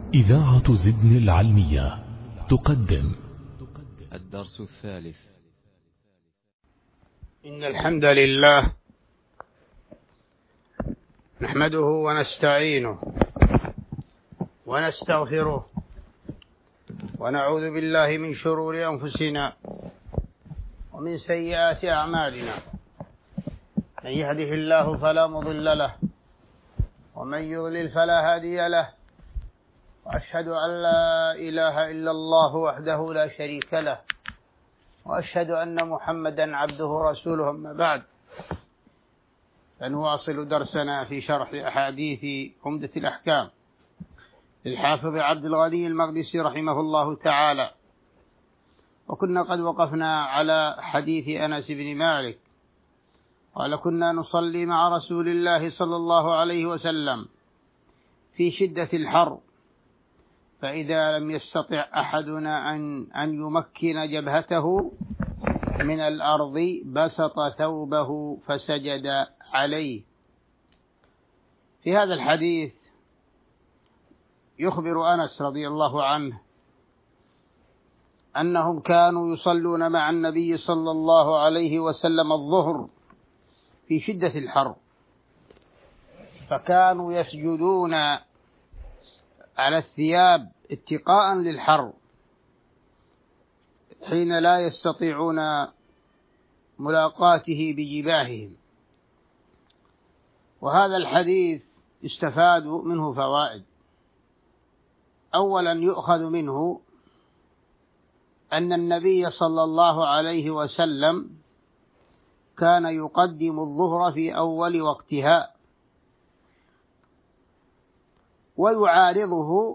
إذاعة زبن العلمية تقدم الدرس الثالث. إن الحمد لله نحمده ونستعينه ونستغفره ونعوذ بالله من شرور أنفسنا ومن سيئات أعمالنا. من يهده الله فلا مضل له ومن يضلل فلا هادي له، وأشهد أن لا إله إلا الله وحده لا شريك له، وأشهد أن محمدا عبده ورسوله. أما بعد، فنواصل درسنا في شرح أحاديث عمدة الأحكام للحافظ عبد الغني المقدسي رحمه الله تعالى. وكنا قد وقفنا على حديث أنس بن مالك قال: كنا نصلي مع رسول الله صلى الله عليه وسلم في شدة الحر، فإذا لم يستطع أحدنا أن يمكن جبهته من الأرض بسط ثوبه فسجد عليه. في هذا الحديث يخبر أنس رضي الله عنه أنهم كانوا يصلون مع النبي صلى الله عليه وسلم الظهر في شدة الحر، فكانوا يسجدون على الثياب اتقاء للحر حين لا يستطيعون ملاقاته بجباههم. وهذا الحديث استفاد منه فوائد. أولا، يؤخذ منه أن النبي صلى الله عليه وسلم كان يقدم الظهر في أول وقتها، ويعارضه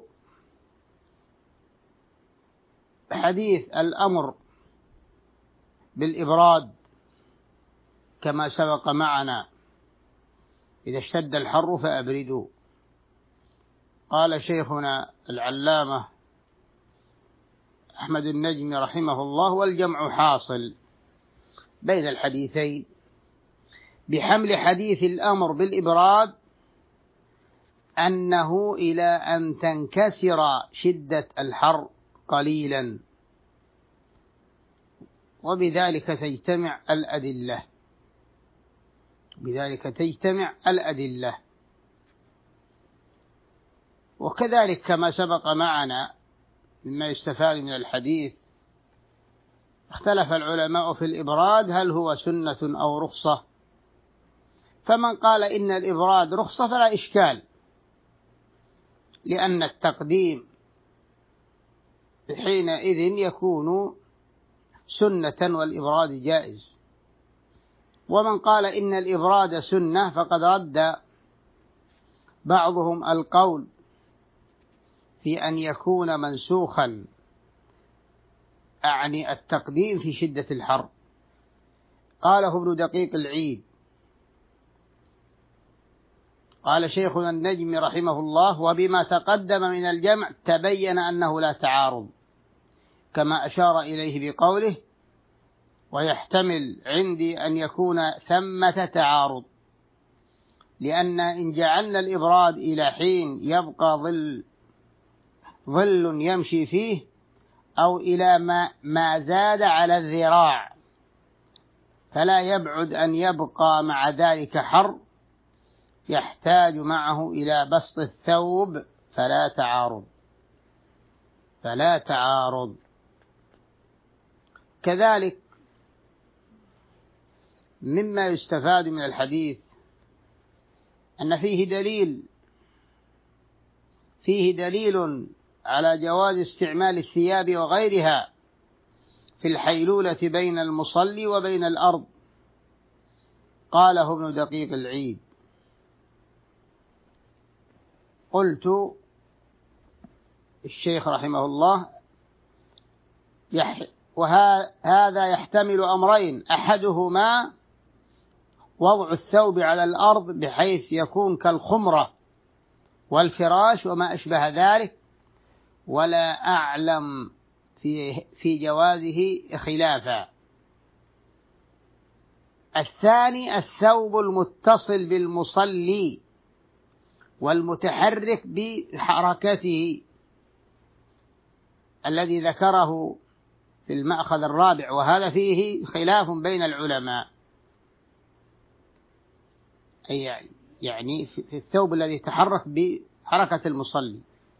حديث الأمر بالإبراد كما سبق معنا: إذا اشتد الحر فأبردوا. قال شيخنا العلامة أحمد النجمي رحمه الله: والجمع حاصل بين الحديثين بحمل حديث الأمر بالإبراد أنه إلى أن تنكسر شدة الحر قليلا، وبذلك تجتمع الأدلة. وكذلك كما سبق معنا مما يستفاد من الحديث، اختلف العلماء في الإبراد هل هو سنة أو رخصة. فمن قال إن الإبراد رخصة فلا إشكال، لأن التقديم حينئذ يكون سنة والإبراد جائز. ومن قال إن الإبراد سنة فقد رد بعضهم القول في أن يكون منسوخا، أعني التقديم في شدة الحر. قاله ابن دقيق العيد. قال شيخنا النجم رحمه الله: وبما تقدم من الجمع تبين أنه لا تعارض، كما أشار إليه بقوله: ويحتمل عندي أن يكون ثمة تعارض، لأن إن جعلنا الإبراد إلى حين يبقى ظل يمشي فيه، أو إلى ما زاد على الذراع، فلا يبعد أن يبقى مع ذلك حر يحتاج معه إلى بسط الثوب، فلا تعارض. كذلك مما يستفاد من الحديث أن فيه دليل على جواز استعمال الثياب وغيرها في الحيلولة بين المصلي وبين الأرض. قاله ابن دقيق العيد. قلت الشيخ رحمه الله: وهذا يحتمل أمرين: أحدهما وضع الثوب على الأرض بحيث يكون كالخمرة والفراش وما أشبه ذلك، ولا أعلم في جوازه خلافا. الثاني الثوب المتصل بالمصلي والمتحرك بحركته الذي ذكره في المأخذ الرابع، وهذا فيه خلاف بين العلماء، أي يعني في الثوب الذي يتحرك بحركة المصلي.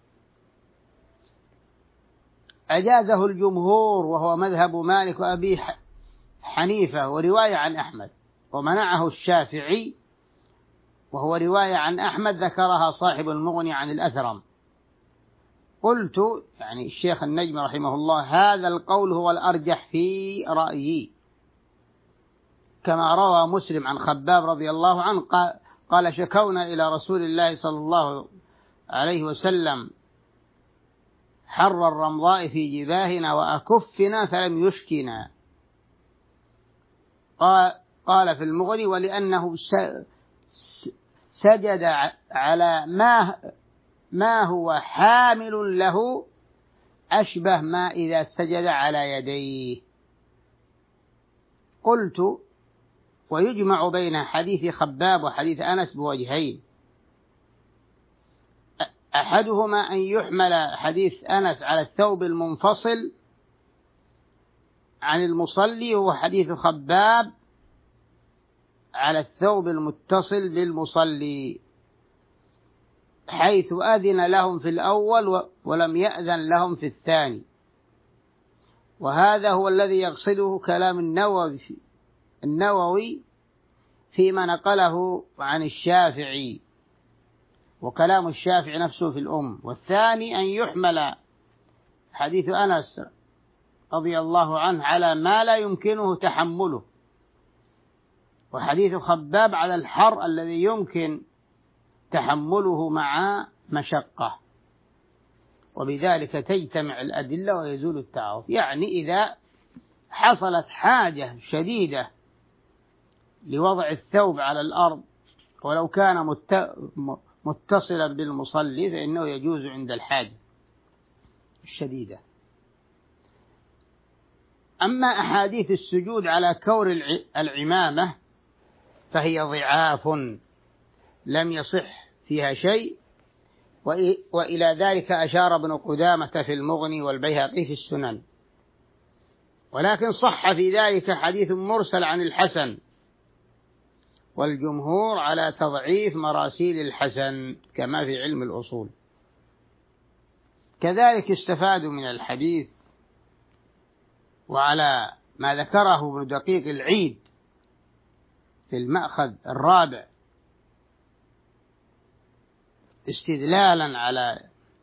أجازه الجمهور وهو مذهب مالك وأبي حنيفة ورواية عن أحمد، ومنعه الشافعي وهو رواية عن أحمد ذكرها صاحب المغني عن الأثرم. قلت يعني الشيخ النجم رحمه الله: هذا القول هو الأرجح في رأيي، كما روى مسلم عن خباب رضي الله عنه قال: شكونا إلى رسول الله صلى الله عليه وسلم حر الرمضاء في جباهنا وأكفنا فلم يشكنا. قال في المغني: ولأنه سجد على ما هو حامل له أشبه ما إذا سجد على يديه. قلت: ويجمع بين حديث خباب وحديث أنس بوجهين: أحدهما أن يحمل حديث أنس على الثوب المنفصل عن المصلي، وهو حديث خباب على الثوب المتصل بالمصلي، حيث أذن لهم في الأول ولم يأذن لهم في الثاني. وهذا هو الذي يقصده كلام النووي فيما نقله عن الشافعي، وكلام الشافعي نفسه في الأم. والثاني أن يحمل حديث أنس رضي الله عنه على ما لا يمكنه تحمله، وحديث خباب على الحر الذي يمكن تحمله مع مشقة، وبذلك تجتمع الأدلة ويزول التعارض. يعني إذا حصلت حاجة شديدة لوضع الثوب على الأرض ولو كان متصلا بالمصلي فإنه يجوز عند الحاجة الشديدة. أما أحاديث السجود على كور العمامة فهي ضعاف لم يصح فيها شيء، وإلى ذلك أشار ابن قدامة في المغني والبيهقي في السنن. ولكن صح في ذلك حديث مرسل عن الحسن، والجمهور على تضعيف مراسيل الحسن كما في علم الأصول. كذلك استفادوا من الحديث وعلى ما ذكره ابن دقيق العيد في المأخذ الرابع استدلالا على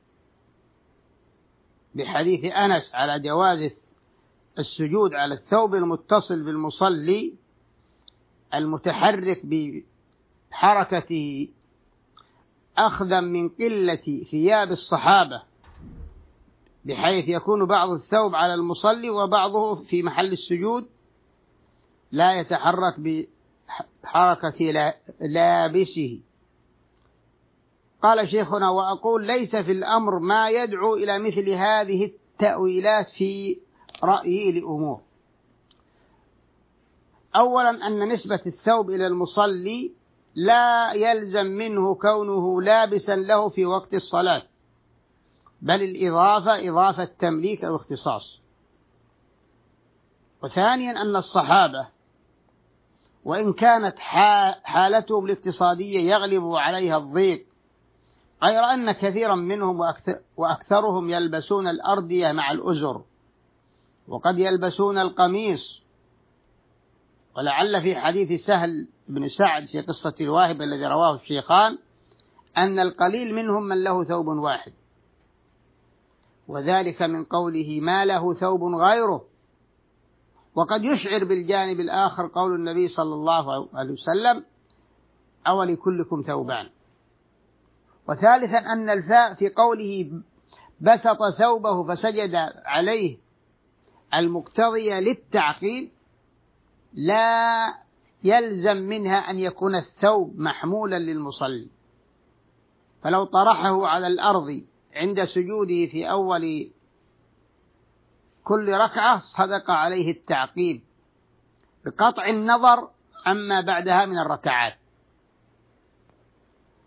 بحديث أنس على جواز السجود على الثوب المتصل بالمصلي المتحرك بحركته، أخذا من قلة ثياب الصحابة، بحيث يكون بعض الثوب على المصلي وبعضه في محل السجود لا يتحرك بحركة لابسه. قال شيخنا: وأقول ليس في الأمر ما يدعو إلى مثل هذه التأويلات في رأيي لأمور. أولا أن نسبة الثوب إلى المصلي لا يلزم منه كونه لابسا له في وقت الصلاة، بل الإضافة إضافة تمليك أو اختصاص. وثانيا أن الصحابة وإن كانت حالتهم الاقتصادية يغلب عليها الضيق، غير أن كثيرا منهم وأكثرهم يلبسون الأردية مع الأزر، وقد يلبسون القميص. ولعل في حديث سهل بن سعد في قصة الواهب الذي رواه الشيخان أن القليل منهم من له ثوب واحد، وذلك من قوله ما له ثوب غيره. وقد يشعر بالجانب الآخر قول النبي صلى الله عليه وسلم: أولكلكم ثوبان. وثالثا أن الفاء في قوله بسط ثوبه فسجد عليه المقتضية للتعقيد لا يلزم منها أن يكون الثوب محمولا للمصلي، فلو طرحه على الأرض عند سجوده في أول كل ركعة صدق عليه التعقيب بقطع النظر عما بعدها من الركعات.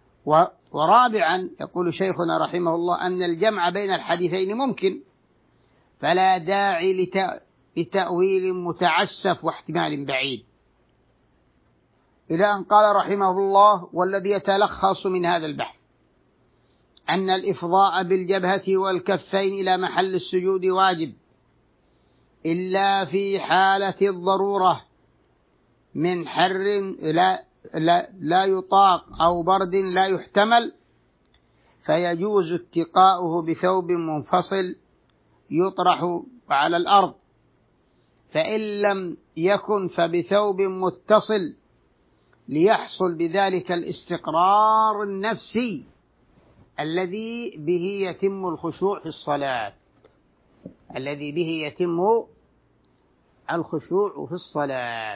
ورابعا يقول شيخنا رحمه الله أن الجمع بين الحديثين ممكن، فلا داعي لتأويل متعسف واحتمال بعيد، إلى أن قال رحمه الله: والذي يتلخص من هذا البحث أن الإفضاء بالجبهة والكفين إلى محل السجود واجب إلا في حالة الضرورة من حر لا يطاق أو برد لا يحتمل، فيجوز اتقاؤه بثوب منفصل يطرح على الأرض، فإن لم يكن فبثوب متصل، ليحصل بذلك الاستقرار النفسي الذي به يتم الخشوع في الصلاة، الذي به يتم الخشوع في الصلاة.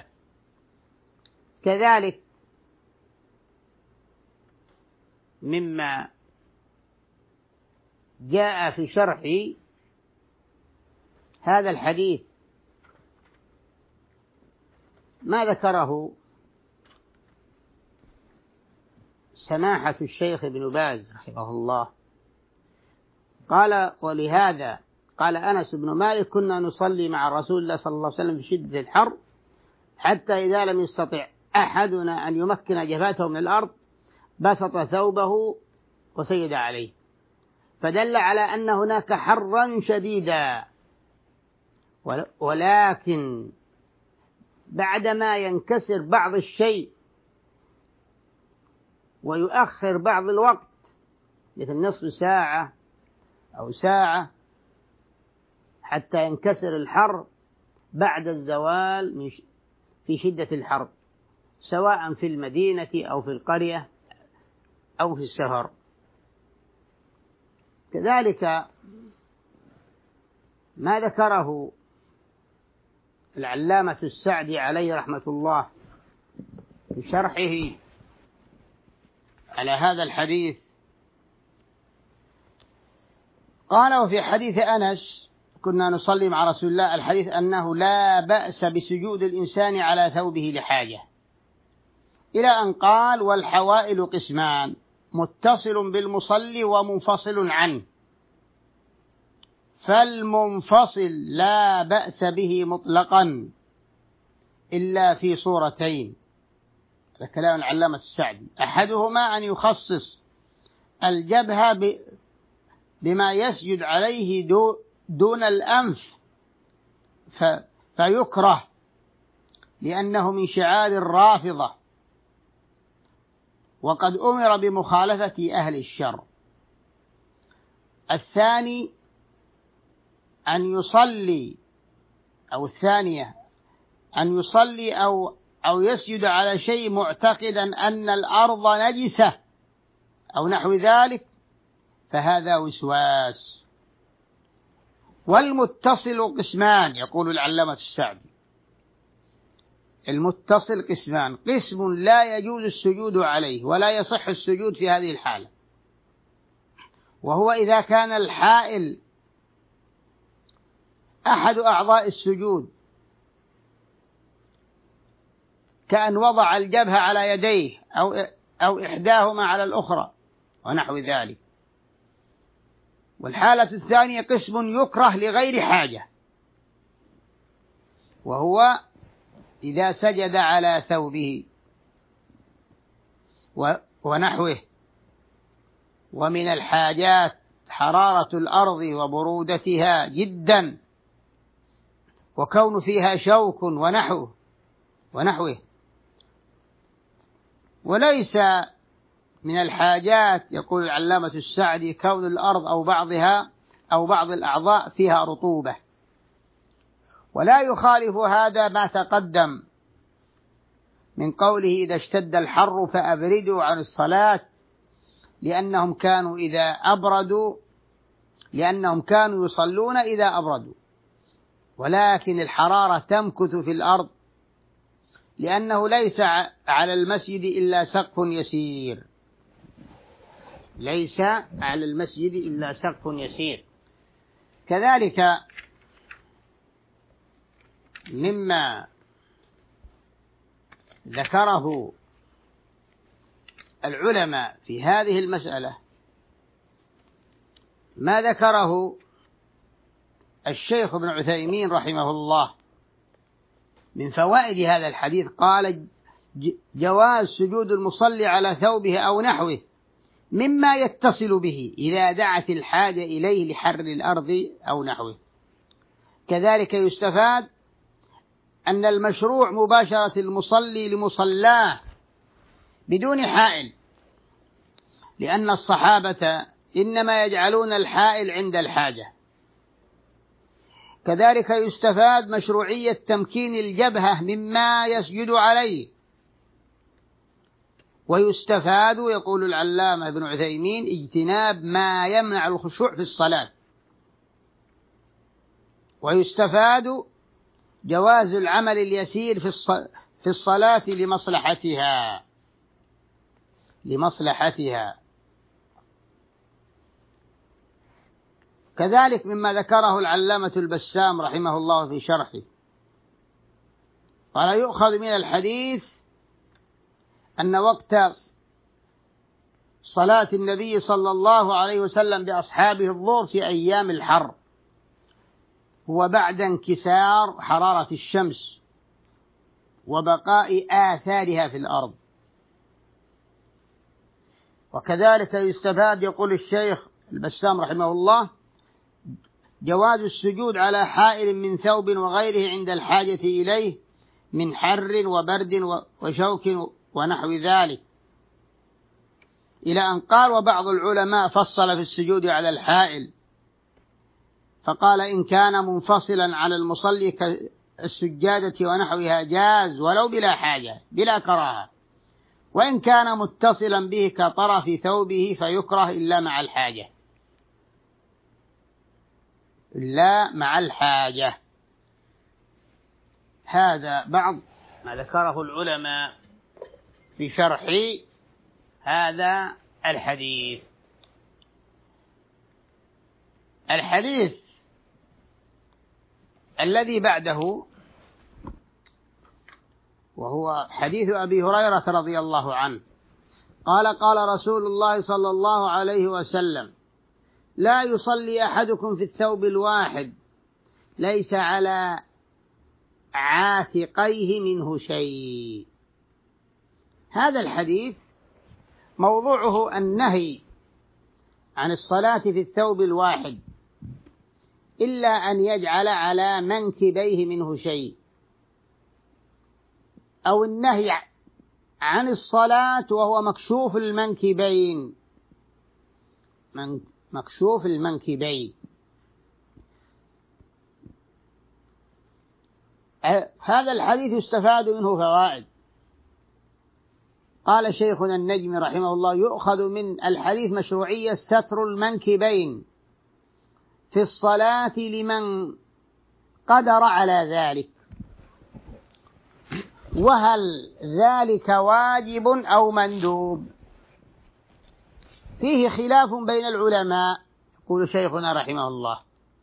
كذلك مما جاء في شرح هذا الحديث ما ذكره سماحة الشيخ ابن باز رحمه الله، قال: ولهذا قال أنس بن مالك: كنا نصلي مع رسول الله صلى الله عليه وسلم في شدة الحر حتى إذا لم يستطع أحدنا أن يمكن جبهته من الأرض بسط ثوبه وسجد عليه، فدل على أن هناك حرا شديدا، ولكن بعدما ينكسر بعض الشيء ويؤخر بعض الوقت مثل نصف ساعة أو ساعة حتى ينكسر الحر بعد الزوال في شدة الحر، سواء في المدينة أو في القرية أو في السفر. كذلك ما ذكره العلامة السعدي عليه رحمة الله في شرحه على هذا الحديث، قال: وفي حديث أنس كنا نصلي مع رسول الله، الحديث أنه لا بأس بسجود الإنسان على ثوبه لحاجة، إلى أن قال: والحوائل قسمان، متصل بالمصلي ومنفصل عنه، فالمنفصل لا بأس به مطلقا إلا في صورتين. هذا كلام العلامة السعدي: أحدهما أن يخصص الجبهة بما يسجد عليه دون الأنف فيكره لأنه من شعار الرافضة، وقد أمر بمخالفة أهل الشر. الثاني أن يصلي، أو الثانية أن يصلي أو يسجد على شيء معتقدا أن الأرض نجسة أو نحو ذلك، فهذا وسواس. والمتصل قسمان، يقول العلامة السعدي: المتصل قسمان، قسم لا يجوز السجود عليه ولا يصح السجود في هذه الحالة، وهو إذا كان الحائل أحد أعضاء السجود، كأن وضع الجبهة على يديه أو إحداهما على الأخرى ونحو ذلك. والحالة الثانية قسم يكره لغير حاجة، وهو إذا سجد على ثوبه ونحوه. ومن الحاجات حرارة الأرض وبرودتها جدا، وكون فيها شوك ونحوه. وليس من الحاجات، يقول العلامة السعدي، كون الأرض أو بعضها أو بعض الأعضاء فيها رطوبة. ولا يخالف هذا ما تقدم من قوله: إذا اشتد الحر فأبردوا عن الصلاة، لأنهم كانوا يصلون إذا أبردوا. ولكن الحرارة تمكث في الأرض، لأنه ليس على المسجد إلا سقف يسير، ليس على المسجد إلا سقف يسير. كذلك مما ذكره العلماء في هذه المسألة ما ذكره الشيخ ابن عثيمين رحمه الله من فوائد هذا الحديث قال: جواز سجود المصلي على ثوبه أو نحوه مما يتصل به إذا دعت الحاجة إليه لحر الأرض أو نحوه. كذلك يستفاد أن المشروع مباشرة المصلي لمصلاه بدون حائل، لأن الصحابة إنما يجعلون الحائل عند الحاجة. كذلك يستفاد مشروعية تمكين الجبهة مما يسجد عليه. ويستفاد، يقول العلامة ابن عثيمين، اجتناب ما يمنع الخشوع في الصلاة. ويستفاد جواز العمل اليسير في الصلاة لمصلحتها. كذلك مما ذكره العلامة البسام رحمه الله في شرحه قال: يؤخذ من الحديث أن وقت صلاة النبي صلى الله عليه وسلم بأصحابه الظهر في أيام الحر هو بعد انكسار حرارة الشمس وبقاء آثارها في الأرض. وكذلك يستفاد، يقول الشيخ البسام رحمه الله، جواز السجود على حائل من ثوب وغيره عند الحاجة إليه من حر وبرد وشوك ونحو ذلك، إلى أن قال: وبعض العلماء فصل في السجود على الحائل فقال: إن كان منفصلا على المصلي كالسجادة ونحوها جاز ولو بلا حاجة بلا كراهة، وإن كان متصلا به كطرف ثوبه فيكره إلا مع الحاجة. هذا بعض ما ذكره العلماء في شرح هذا الحديث. الحديث الذي بعده وهو حديث أبي هريرة رضي الله عنه قال: قال رسول الله صلى الله عليه وسلم: لا يصلي أحدكم في الثوب الواحد ليس على عاتقيه منه شيء. هذا الحديث موضوعه النهي عن الصلاة في الثوب الواحد إلا أن يجعل على منكبيه منه شيء، أو النهي عن الصلاة وهو مكشوف المنكبين. هذا الحديث يستفاد منه فوائد. قال شيخنا النجمي رحمه الله: يؤخذ من الحديث مشروعية ستر المنكبين في الصلاة لمن قدر على ذلك، وهل ذلك واجب أو مندوب؟ فيه خلاف بين العلماء، يقول شيخنا رحمه الله.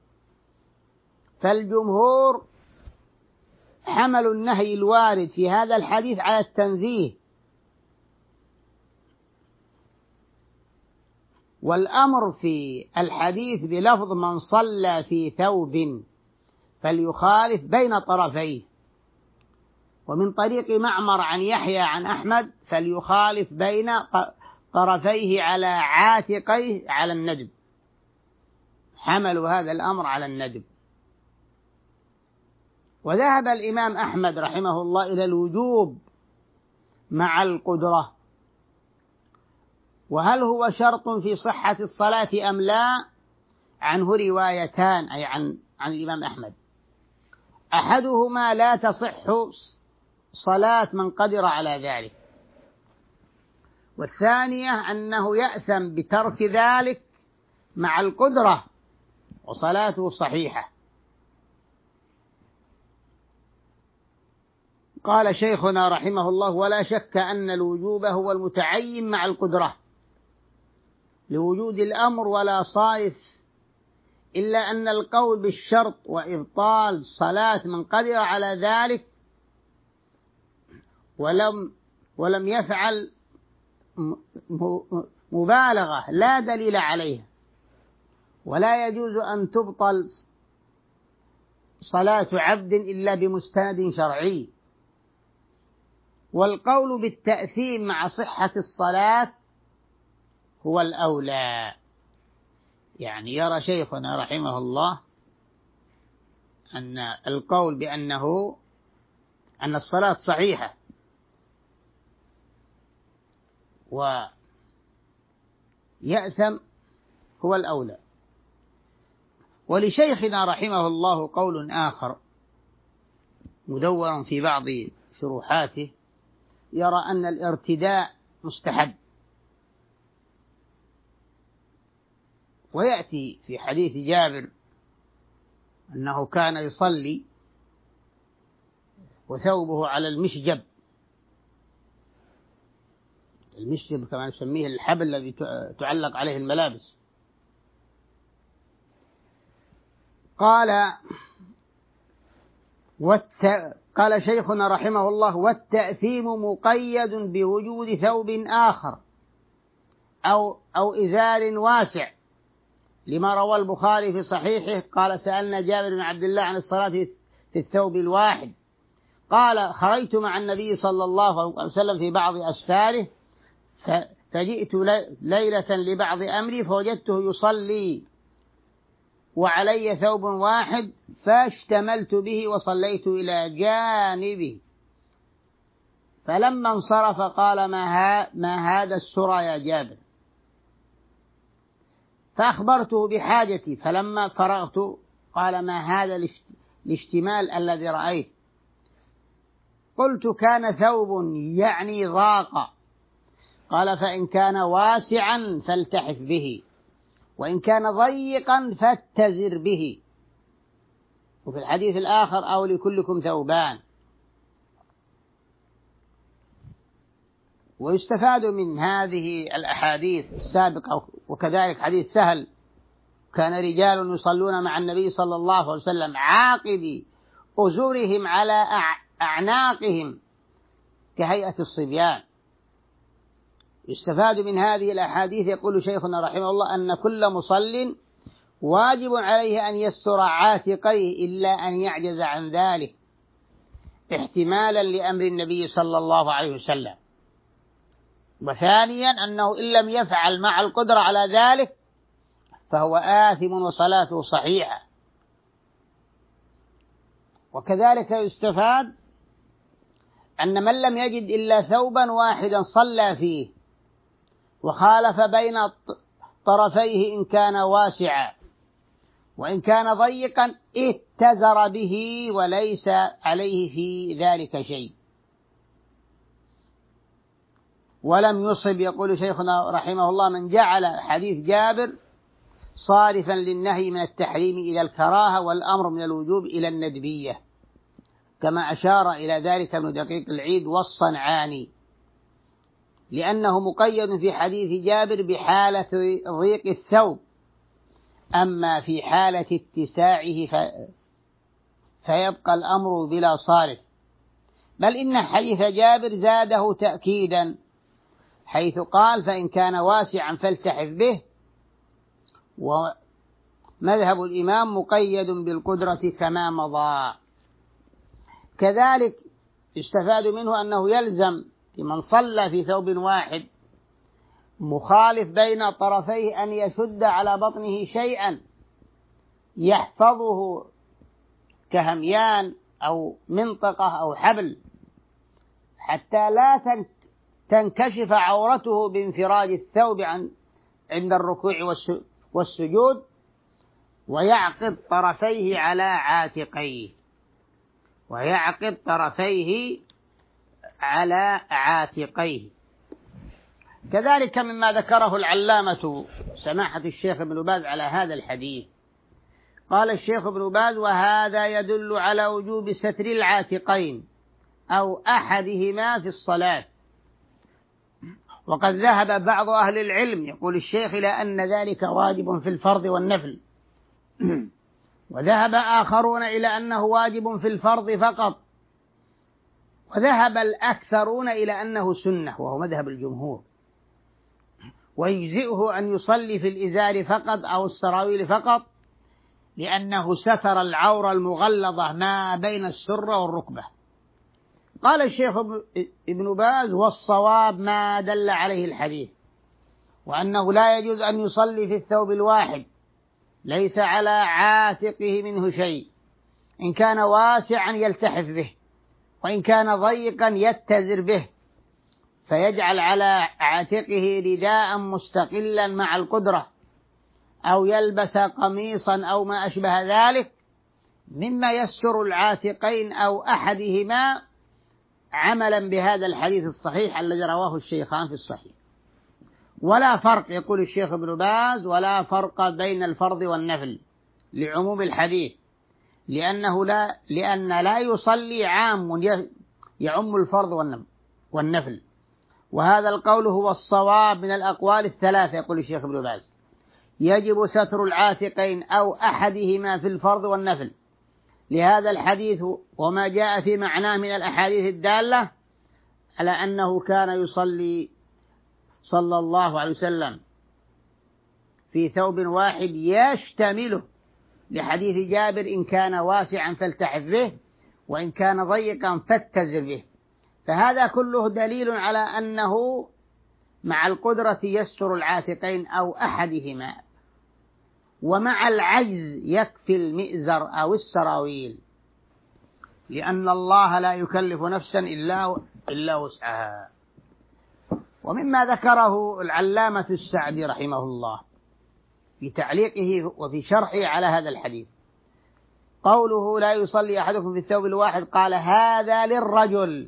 فالجمهور حملوا النهي الوارد في هذا الحديث على التنزيه، والأمر في الحديث بلفظ من صلى في ثوب فليخالف بين طرفيه، ومن طريق معمر عن يحيى عن أحمد فليخالف بين طرفيه على عاتقيه على الندب. حملوا هذا الأمر على الندب. وذهب الإمام أحمد رحمه الله إلى الوجوب مع القدرة. وهل هو شرط في صحة الصلاة أم لا؟ عنه روايتان، أي عن الإمام أحمد. أحدهما: لا تصح صلاة من قدر على ذلك. والثانية أنه يأثم بترك ذلك مع القدرة وصلاته صحيحة. قال شيخنا رحمه الله: ولا شك أن الوجوب هو المتعين مع القدرة لوجود الأمر ولا صارف، إلا أن القول بالشرط وإبطال صلاة من قدر على ذلك ولم يفعل مبالغة لا دليل عليها، ولا يجوز أن تبطل صلاة عبد إلا بمستند شرعي. والقول بالتأثيم مع صحة الصلاة هو الأولى. يعني يرى شيخنا رحمه الله أن القول بأنه أن الصلاة صحيحة ويأثم هو الأولى. ولشيخنا رحمه الله قول آخر مدون في بعض شروحاته، يرى أن الارتداء مستحب. ويأتي في حديث جابر أنه كان يصلي وثوبه على المشجب. المشجب كما نسميه الحبل الذي تعلق عليه الملابس. قال شيخنا رحمه الله: والتأثيم مقيد بوجود ثوب آخر أو إزار واسع، لما روى البخاري في صحيحه قال: سألنا جابر بن عبد الله عن الصلاة في الثوب الواحد، قال: خرجت مع النبي صلى الله عليه وسلم في بعض أسفاره فجئت ليلة لبعض أمري فوجدته يصلي وعلي ثوب واحد فاشتملت به وصليت إلى جانبه، فلما انصرف قال: ما هذا السرى يا جابر؟ فأخبرته بحاجتي، فلما فرغت قال: ما هذا الاشتمال الذي رأيت؟ قلت: كان ثوب يعني ضاق. قال: فإن كان واسعا فالتحف به، وإن كان ضيقا فاتزر به. وفي الحديث الآخر: أو لكلكم ثوبان. ويستفاد من هذه الأحاديث السابقة وكذلك حديث سهل: كان رجال يصلون مع النبي صلى الله عليه وسلم عاقبي أزرهم على أعناقهم كهيئة الصبيان. يستفاد من هذه الأحاديث، يقول شيخنا رحمه الله، أن كل مصل واجب عليه أن يستر عاتقيه إلا أن يعجز عن ذلك احتمالا لأمر النبي صلى الله عليه وسلم. وثانيا أنه إن لم يفعل مع القدرة على ذلك فهو آثم وصلاته صحيحة. وكذلك يستفاد أن من لم يجد إلا ثوبا واحدا صلى فيه وخالف بين طرفيه إن كان واسعا، وإن كان ضيقا اتزر به وليس عليه في ذلك شيء ولم يصب. يقول شيخنا رحمه الله: من جعل حديث جابر صارفا للنهي من التحريم إلى الكراهة والأمر من الوجوب إلى الندبية، كما أشار إلى ذلك ابن دقيق العيد والصنعاني، لأنه مقيد في حديث جابر بحالة ضيق الثوب، أما في حالة اتساعه فيبقى الأمر بلا صارف. بل إن حديث جابر زاده تأكيدا حيث قال: فإن كان واسعا فالتحف به. ومذهب الإمام مقيد بالقدرة كما مضى. كذلك يستفاد منه أنه يلزم لمن صلى في ثوب واحد مخالف بين طرفيه أن يشد على بطنه شيئا يحفظه كهميان أو منطقة أو حبل، حتى لا تنكشف عورته بانفراج الثوب عند الركوع والسجود، ويعقد طرفيه على عاتقيه. كذلك مما ذكره العلامة سماحة الشيخ ابن باز على هذا الحديث، قال الشيخ ابن باز: وهذا يدل على وجوب ستر العاتقين أو أحدهما في الصلاة. وقد ذهب بعض أهل العلم، يقول الشيخ، إلى أن ذلك واجب في الفرض والنفل، وذهب آخرون إلى أنه واجب في الفرض فقط، وذهب الأكثرون إلى أنه سنة وهو مذهب الجمهور، ويجزئه أن يصلي في الإزار فقط أو السراويل فقط لأنه ستر العورة المغلظة ما بين السرة والركبة. قال الشيخ ابن باز: والصواب ما دل عليه الحديث، وأنه لا يجوز أن يصلي في الثوب الواحد ليس على عاتقه منه شيء، إن كان واسعا يلتحف به، وإن كان ضيقا يتزر به، فيجعل على عاتقه رداء مستقلا مع القدرة، أو يلبس قميصا أو ما أشبه ذلك مما يستر العاتقين أو أحدهما، عملا بهذا الحديث الصحيح الذي رواه الشيخان في الصحيح. ولا فرق، يقول الشيخ ابن باز، ولا فرق بين الفرض والنفل لعموم الحديث، لأن لا يصلي عام يعم الفرض والنفل، وهذا القول هو الصواب من الأقوال الثلاثة. يقول الشيخ ابن باز: يجب ستر العاتقين أو أحدهما في الفرض والنفل لهذا الحديث وما جاء في معناه من الأحاديث الدالة على أنه كان يصلي صلى الله عليه وسلم في ثوب واحد يشتمله، لحديث جابر: إن كان واسعا فالتحف به، وإن كان ضيقا فاتزر به. فهذا كله دليل على أنه مع القدرة يستر العاتقين أو أحدهما، ومع العجز يكفي المئزر أو السراويل، لأن الله لا يكلف نفسا إلا وسعها. ومما ذكره العلامة السعدي رحمه الله في تعليقه وفي شرحه على هذا الحديث، قوله: لا يصلي أحدكم في الثوب الواحد، قال: هذا للرجل،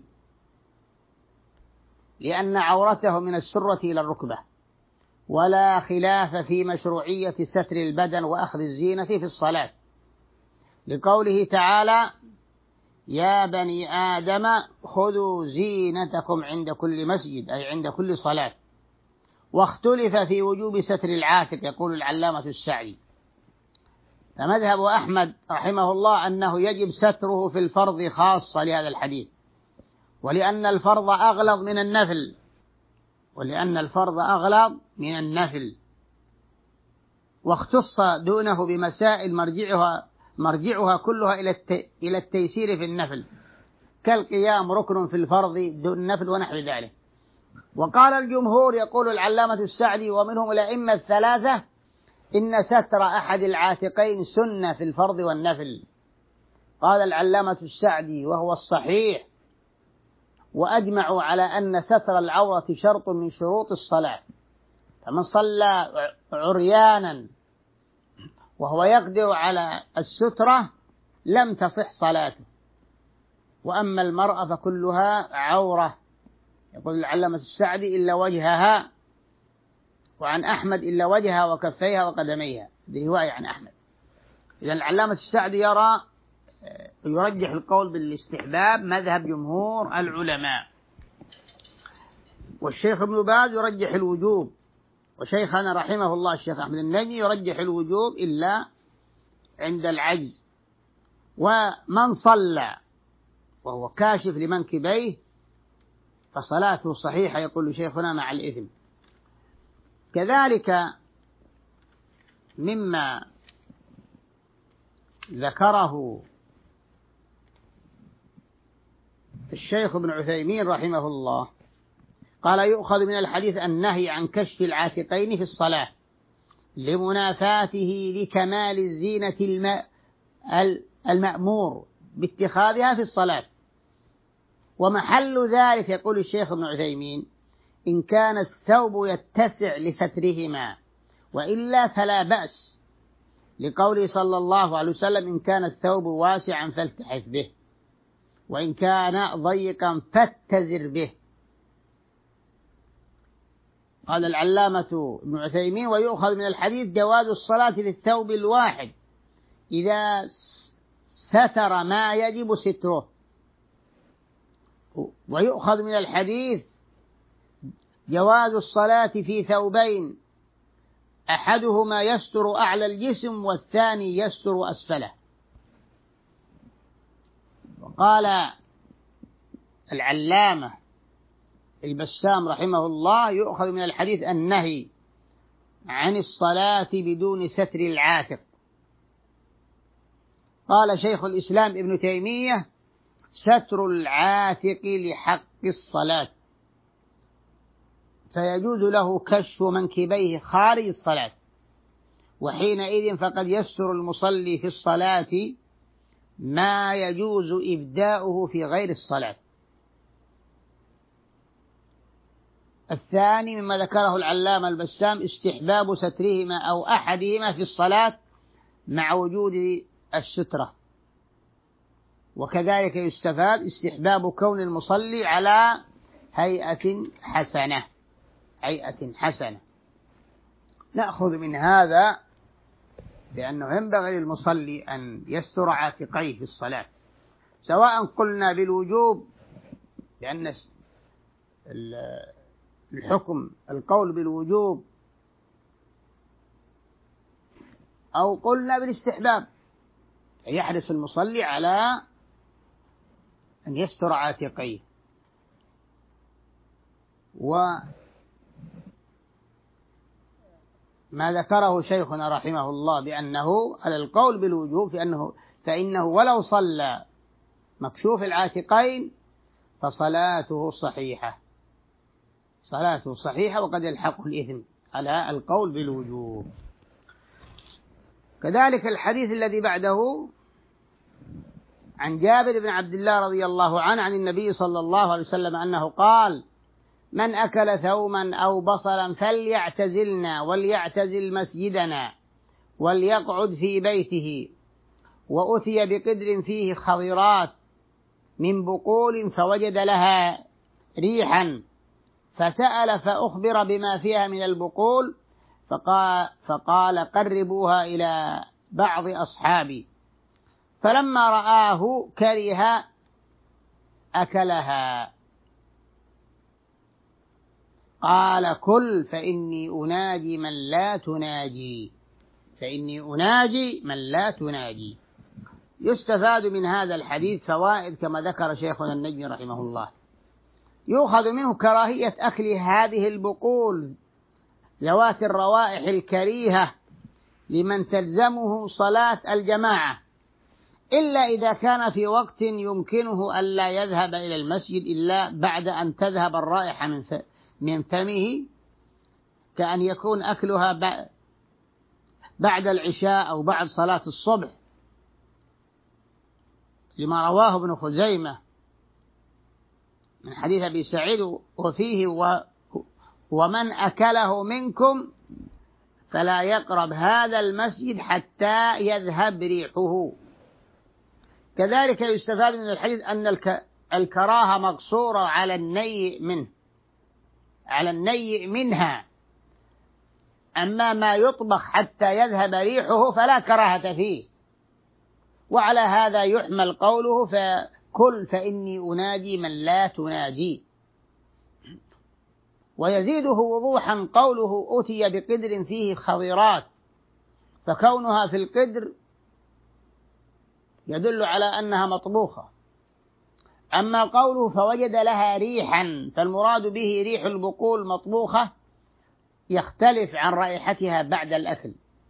لأن عورته من السرة إلى الركبة، ولا خلاف في مشروعية ستر البدن وأخذ الزينة في الصلاة، لقوله تعالى: يا بني آدم خذوا زينتكم عند كل مسجد، أي عند كل صلاة. واختلف في وجوب ستر العاتق، يقول العلامة السعدي: فمذهب أحمد رحمه الله أنه يجب ستره في الفرض خاصة لهذا الحديث، ولأن الفرض أغلظ من النفل، واختص دونه بمسائل مرجعها كلها إلى التيسير في النفل، كالقيام ركن في الفرض دون النفل ونحو ذلك. وقال الجمهور، يقول العلامة السعدي ومنهم الأئمة الثلاثة: إن ستر أحد العاتقين سنة في الفرض والنفل. قال العلامة السعدي: وهو الصحيح، وأجمعوا على أن ستر العورة شرط من شروط الصلاة، فمن صلى عريانا وهو يقدر على السترة لم تصح صلاته. وأما المرأة فكلها عورة، يقول العلامة السعدي، إلا وجهها، وعن أحمد إلا وجهها وكفيها وقدميها، هذه رواية عن أحمد. إذن العلامة السعدي يرجح القول بالاستحباب مذهب جمهور العلماء، والشيخ ابن باز يرجح الوجوب، وشيخنا رحمه الله الشيخ أحمد النجي يرجح الوجوب إلا عند العجز. ومن صلى وهو كاشف لمنكبيه فصلاته صحيحة، يقول شيخنا، مع الإثم. كذلك مما ذكره الشيخ ابن عثيمين رحمه الله، قال: يؤخذ من الحديث النهي عن كشف العاتقين في الصلاة لمنافاته لكمال الزينة المأمور باتخاذها في الصلاة. ومحل ذلك، يقول الشيخ ابن عثيمين، إن كان الثوب يتسع لسترهما، وإلا فلا بأس، لقوله صلى الله عليه وسلم: إن كان الثوب واسعا فالتحف به، وإن كان ضيقا فاتزر به. قال العلامة ابن عثيمين: ويؤخذ من الحديث جواز الصلاة في الثوب الواحد إذا ستر ما يجب ستره. ويؤخذ من الحديث جواز الصلاة في ثوبين أحدهما يستر أعلى الجسم والثاني يستر أسفله. وقال العلامة البسام رحمه الله: يؤخذ من الحديث النهي عن الصلاة بدون ستر العاتق، قال شيخ الإسلام ابن تيمية: ستر العاتق لحق الصلاة، فيجوز له كشف منكبيه خارج الصلاة، وحينئذ فقد يستر المصلي في الصلاة ما يجوز إبداؤه في غير الصلاة. الثاني مما ذكره العلامة البسام استحباب سترهما أو أحدهما في الصلاة مع وجود السترة. وكذلك يستفاد استحباب كون المصلي على هيئة حسنة. نأخذ من هذا بأنه ينبغي للمصلي أن يستر عاتقيه في الصلاة، سواء قلنا بالوجوب لأن الحكم القول بالوجوب، أو قلنا بالاستحباب، يحرص المصلي على أن يستر عاتقيه. وما ذكره شيخنا رحمه الله بأنه على القول بالوجوب فإنه ولو صلى مكشوف العاتقين فصلاته صحيحة وقد يلحقه الإثم على القول بالوجوب. كذلك الحديث الذي بعده عن جابر بن عبد الله رضي الله عنه عن النبي صلى الله عليه وسلم أنه قال: من أكل ثوما أو بصلا فليعتزلنا وليعتزل مسجدنا وليقعد في بيته. وأتي بقدر فيه خضرات من بقول فوجد لها ريحا، فسأل فأخبر بما فيها من البقول، فقال قربوها إلى بعض أصحابي، فلما رآه كره أكلها. قال: كل فإني أناجي من لا تناجي. يستفاد من هذا الحديث فوائد كما ذكر شيخنا النجمي رحمه الله. يؤخذ منه كراهية أكل هذه البقول ذوات الروائح الكريهة لمن تلزمه صلاة الجماعة، إلا إذا كان في وقت يمكنه ألا يذهب إلى المسجد إلا بعد أن تذهب الرائحة من فمه، كأن يكون أكلها بعد العشاء أو بعد صلاة الصبح، لما رواه ابن خزيمة من حديث أبي سعيد وفيه: ومن أكله منكم فلا يقرب هذا المسجد حتى يذهب ريحه. كذلك يستفاد من الحديث أن الكراهة مقصورة على النيء منها، أما ما يطبخ حتى يذهب ريحه فلا كراهة فيه. وعلى هذا يحمل قوله فكل فإني أناجي من لا تناجي. ويزيده وضوحا قوله أتي بقدر فيه خضرات، فكونها في القدر يدل على أنها مطبوخة. أما قوله فوجد لها ريحا فالمراد به ريح البقول مطبوخة يختلف عن رائحتها بعد الأكل.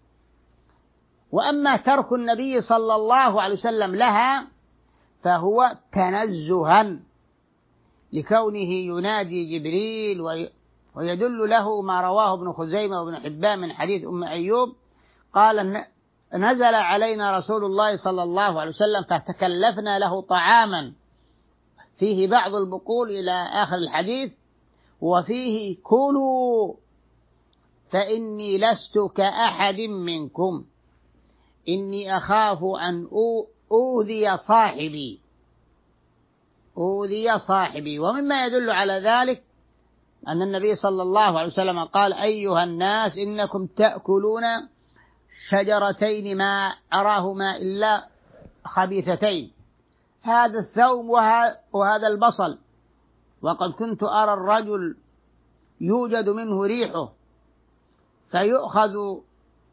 وأما ترك النبي صلى الله عليه وسلم لها فهو تنزها لكونه ينادي جبريل، ويدل له ما رواه ابن خزيمة وابن حبان من حديث أم أيوب قال: نزل علينا رسول الله صلى الله عليه وسلم فتكلفنا له طعاما فيه بعض البقول إلى آخر الحديث، وفيه: كلوا فإني لست كأحد منكم إني أخاف أن أوذي صاحبي. ومما يدل على ذلك أن النبي صلى الله عليه وسلم قال: أيها الناس إنكم تأكلون شجرتين ما أراهما إلا خبيثتين، هذا الثوم وهذا البصل، وقد كنت أرى الرجل يوجد منه ريحه فيؤخذ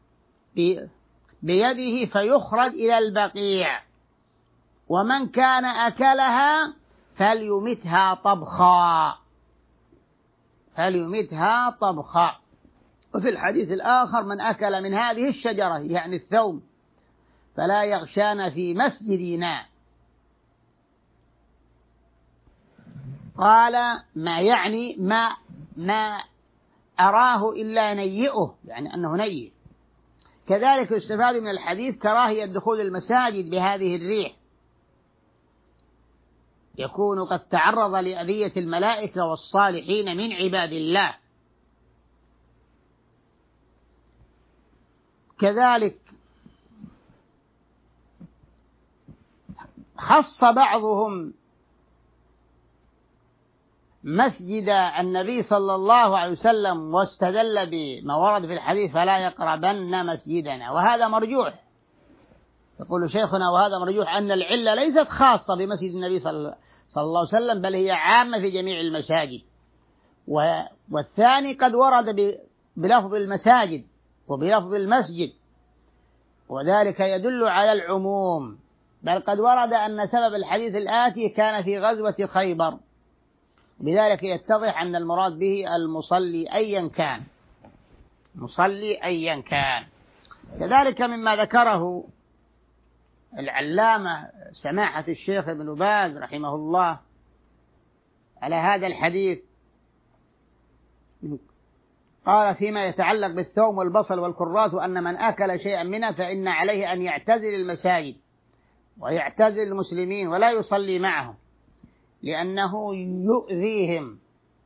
بيده فيخرج إلى البقيع، ومن كان أكلها فليمتها طبخا. وفي الحديث الآخر: من أكل من هذه الشجرة يعني الثوم فلا يغشانا في مسجدنا. قال ما يعني ما أراه إلا نيئه، يعني أنه نيئ. كذلك يستفاد من الحديث كراهية دخول المساجد بهذه الريح، يكون قد تعرض لأذية الملائكة والصالحين من عباد الله. كذلك خص بعضهم مسجد النبي صلى الله عليه وسلم واستدل بما ورد في الحديث فلا يقربن مسجدنا، وهذا مرجوح. يقول شيخنا وهذا مرجوح أن العلة ليست خاصة بمسجد النبي صلى الله عليه وسلم، بل هي عامة في جميع المساجد. والثاني قد ورد بلفظ المساجد وبلفظ المسجد، وذلك يدل على العموم. بل قد ورد أن سبب الحديث الآتي كان في غزوة خيبر، بذلك يتضح أن المراد به المصلي أيا كان، مصلي أيا كان. كذلك مما ذكره العلامة سماحة الشيخ ابن باز رحمه الله على هذا الحديث، قال فيما يتعلق بالثوم والبصل والكراث أن من أكل شيئا منها فإن عليه أن يعتزل المساجد ويعتزل المسلمين ولا يصلي معهم لأنه يؤذيهم.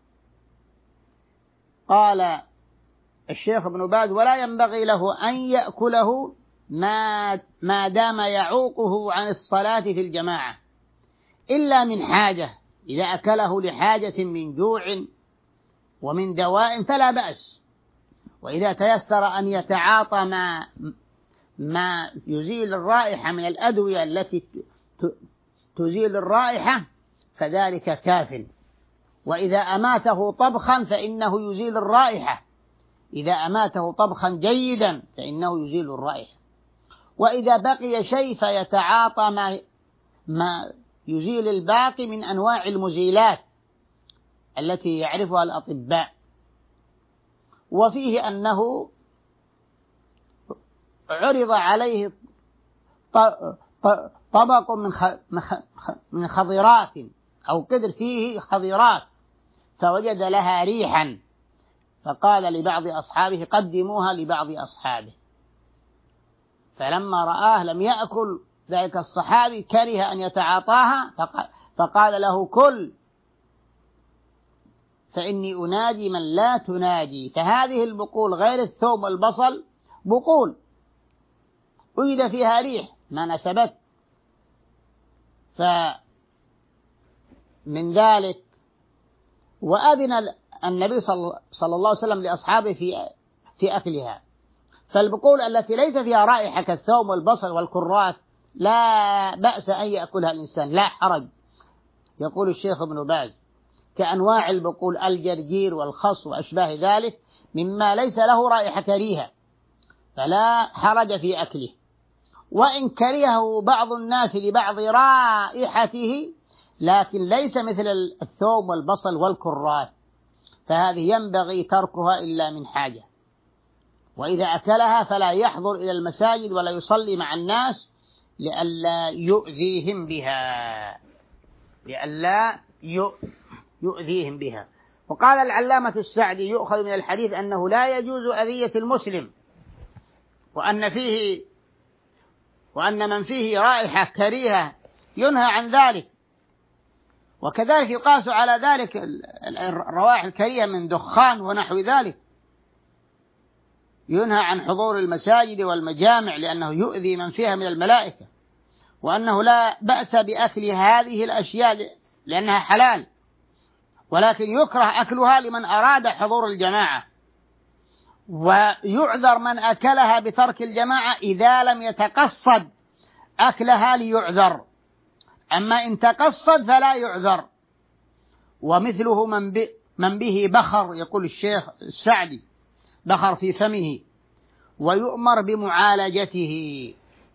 قال الشيخ ابن باز ولا ينبغي له أن يأكله ما دام يعوقه عن الصلاة في الجماعة إلا من حاجة، إذا أكله لحاجة من جوع ومن دواء فلا بأس، وإذا تيسر أن يتعاطى ما يزيل الرائحة من الأدوية التي تزيل الرائحة فذلك كاف. وإذا أماته طبخا فإنه يزيل الرائحة، إذا أماته طبخا جيدا فإنه يزيل الرائحة. وإذا بقي شيء فيتعاطى ما يزيل الباقي من أنواع المزيلات التي يعرفها الأطباء. وفيه أنه عرض عليه طبق من خضرات أو قدر فيه خضرات فوجد لها ريحا، فقال لبعض أصحابه قدموها لبعض أصحابه، فلما رآه لم يأكل ذلك الصحابي كره أن يتعاطاها فقال له كل فإني أناجي من لا تناجي. فهذه البقول غير الثوم والبصل بقول وجد فيها ريح ما نسبت. فمن ذلك وأذن النبي صلى الله عليه وسلم لأصحابه في أكلها. فالبقول التي ليس فيها رائحة كالثوم والبصل والكراث لا بأس أن يأكلها الإنسان، لا حرج. يقول الشيخ ابن باز كأنواع البقول الجرجير والخص وأشباه ذلك مما ليس له رائحة كريهة فلا حرج في أكله، وإن كرهه بعض الناس لبعض رائحته لكن ليس مثل الثوم والبصل والكراث، فهذه ينبغي تركها إلا من حاجة. وإذا أكلها فلا يحضر إلى المساجد ولا يصلي مع الناس لئلا يؤذيهم بها. وقال العلامة السعدي يؤخذ من الحديث أنه لا يجوز أذية المسلم، وأن من فيه رائحة كريهة ينهى عن ذلك. وكذلك يقاس على ذلك الروائح الكريهة من دخان ونحو ذلك، ينهى عن حضور المساجد والمجامع لأنه يؤذي من فيها من الملائكة، وأنه لا بأس بأكل هذه الأشياء لأنها حلال، ولكن يكره أكلها لمن أراد حضور الجماعة، ويعذر من أكلها بترك الجماعة إذا لم يتقصد أكلها ليعذر، أما إن تقصد فلا يعذر. ومثله من به بخر، يقول الشيخ السعدي بخر في فمه ويؤمر بمعالجته.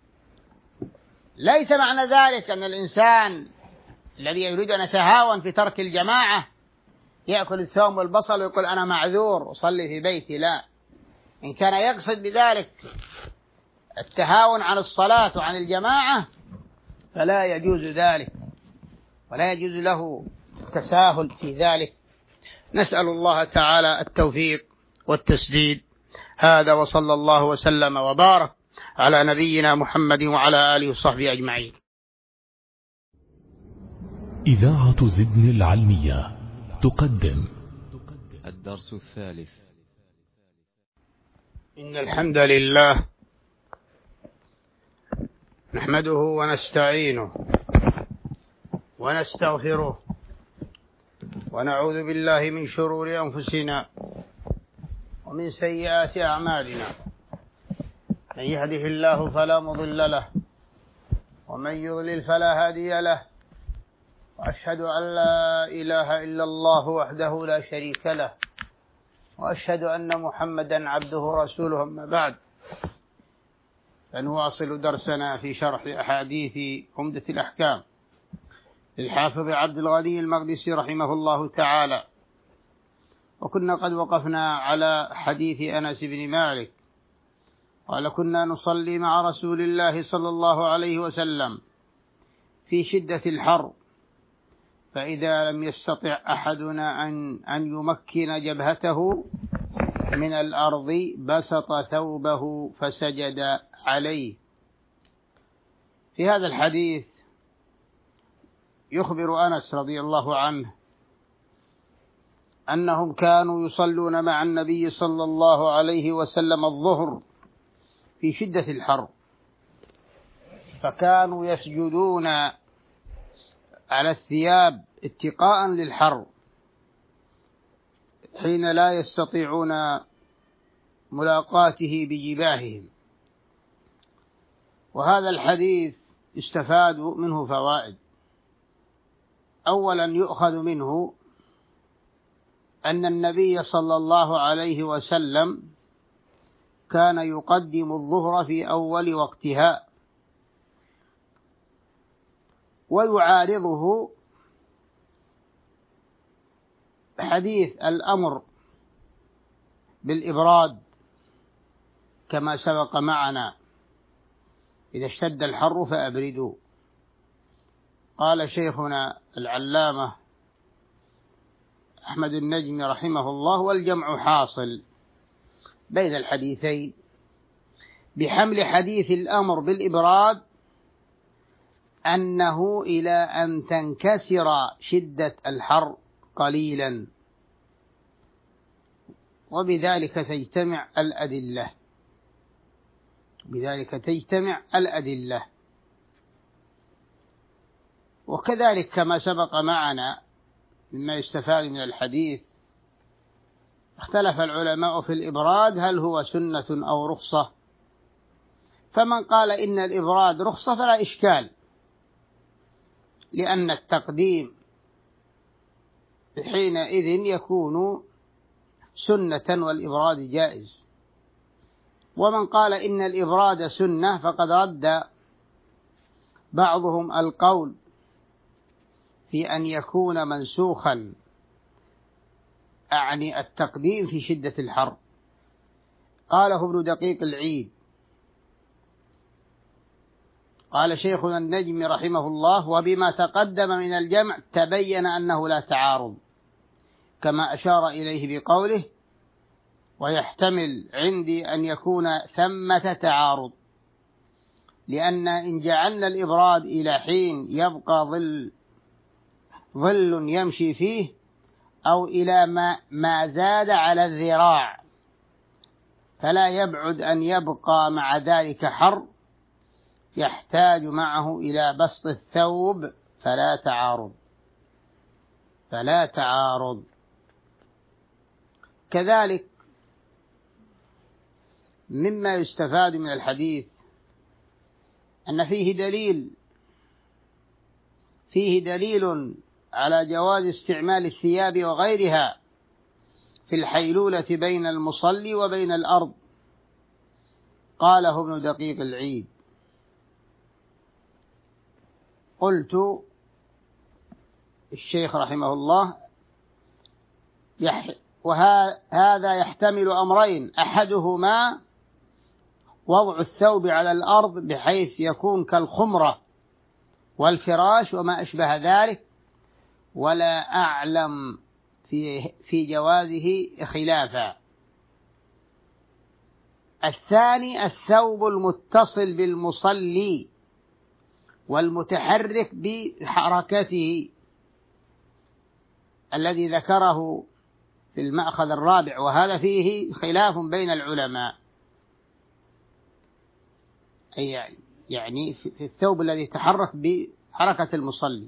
ليس معنى ذلك أن الإنسان الذي يريد أن يتهاون في ترك الجماعة يأكل الثوم والبصل ويقول أنا معذور أصلي في بيتي، لا. إن كان يقصد بذلك التهاون عن الصلاة وعن الجماعة فلا يجوز ذلك، ولا يجوز له التساهل في ذلك. نسأل الله تعالى التوفيق والتسديد. هذا وصلى الله وسلم وبارك على نبينا محمد وعلى آله وصحبه أجمعين. إذاعة زبن العلمية تقدم الدرس الثالث. إن الحمد لله نحمده ونستعينه ونستغفره ونعوذ بالله من شرور أنفسنا ومن سيئات أعمالنا. من يهده الله فلا مضل له ومن يضلل فلا هادي له، وأشهد أن لا إله إلا الله وحده لا شريك له، وأشهد أن محمدا عبده ورسوله. أما بعد، فنواصل درسنا في شرح أحاديث عمدة الأحكام للحافظ عبد الغني المقدسي رحمه الله تعالى. وكنا قد وقفنا على حديث أنس بن مالك قال: كنا نصلي مع رسول الله صلى الله عليه وسلم في شدة الحر، فإذا لم يستطع أحدنا أن يمكن جبهته من الأرض بسط ثوبه فسجد عليه. في هذا الحديث يخبر أنس رضي الله عنه أنهم كانوا يصلون مع النبي صلى الله عليه وسلم الظهر في شدة الحر، فكانوا يسجدون على الثياب اتقاء للحر حين لا يستطيعون ملاقاته بجباههم. وهذا الحديث يستفاد منه فوائد. أولا، يؤخذ منه أن النبي صلى الله عليه وسلم كان يقدم الظهر في أول وقتها، ويعارضه حديث الأمر بالإبراد كما سبق معنا: إذا اشتد الحر فأبردوا. قال شيخنا العلامة أحمد النجمي رحمه الله: والجمع حاصل بين الحديثين بحمل حديث الأمر بالإبراد أنه إلى أن تنكسر شدة الحر قليلا، وبذلك تجتمع الأدلة. وكذلك كما سبق معنا مما يستفاد من الحديث، اختلف العلماء في الإبراد هل هو سنة أو رخصة. فمن قال إن الإبراد رخصة فلا إشكال، لأن التقديم حينئذ يكون سنة والإبراد جائز. ومن قال إن الإبراد سنة فقد رد بعضهم القول في أن يكون منسوخا، أعني التقديم في شدة الحر. قاله ابن دقيق العيد. قال شيخنا النجم رحمه الله: وبما تقدم من الجمع تبين أنه لا تعارض، كما أشار إليه بقوله: ويحتمل عندي أن يكون ثمة تعارض، لأن إن جعلنا الإبراد إلى حين يبقى ظل يمشي فيه، أو إلى ما زاد على الذراع، فلا يبعد أن يبقى مع ذلك حر يحتاج معه إلى بسط الثوب، فلا تعارض. كذلك مما يستفاد من الحديث أن فيه دليل على جواز استعمال الثياب وغيرها في الحيلولة بين المصلي وبين الأرض. قاله ابن دقيق العيد: قلت الشيخ رحمه الله: وهذا يحتمل أمرين: أحدهما وضع الثوب على الأرض بحيث يكون كالخمرة والفراش وما أشبه ذلك، ولا أعلم في جوازه خلافا. الثاني الثوب المتصل بالمصلي والمتحرك بحركته الذي ذكره في المأخذ الرابع، وهذا فيه خلاف بين العلماء، أي يعني في الثوب الذي يتحرك بحركة المصلي.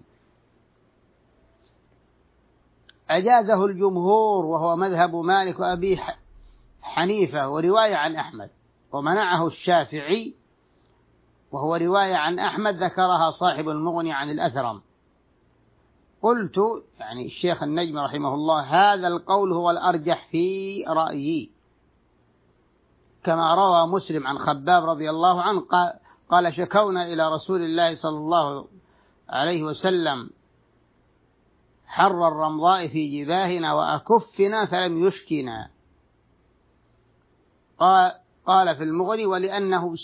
أجازه الجمهور وهو مذهب مالك وأبي حنيفة ورواية عن أحمد، ومنعه الشافعي وهو رواية عن أحمد ذكرها صاحب المغني عن الأثرم. قلت يعني الشيخ النجم رحمه الله هذا القول هو الأرجح في رأيي، كما روى مسلم عن خباب رضي الله عنه قال شكونا إلى رسول الله صلى الله عليه وسلم حر الرمضاء في جباهنا وأكفنا فلم يشكنا. قال في المغني ولأنه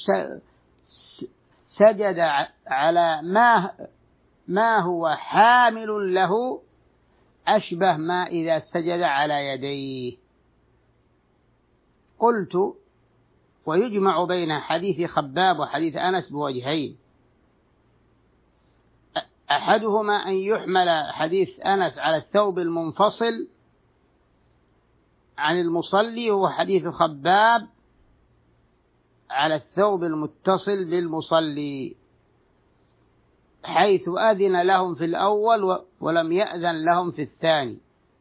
سجد على ما هو حامل له أشبه ما إذا سجد على يديه. قلت ويجمع بين حديث خباب وحديث أنس بوجهين، أحدهما أن يحمل حديث أنس على الثوب المنفصل عن المصلي، وهو حديث خباب على الثوب المتصل بالمصلي، حيث أذن لهم في الأول ولم يأذن لهم في الثاني.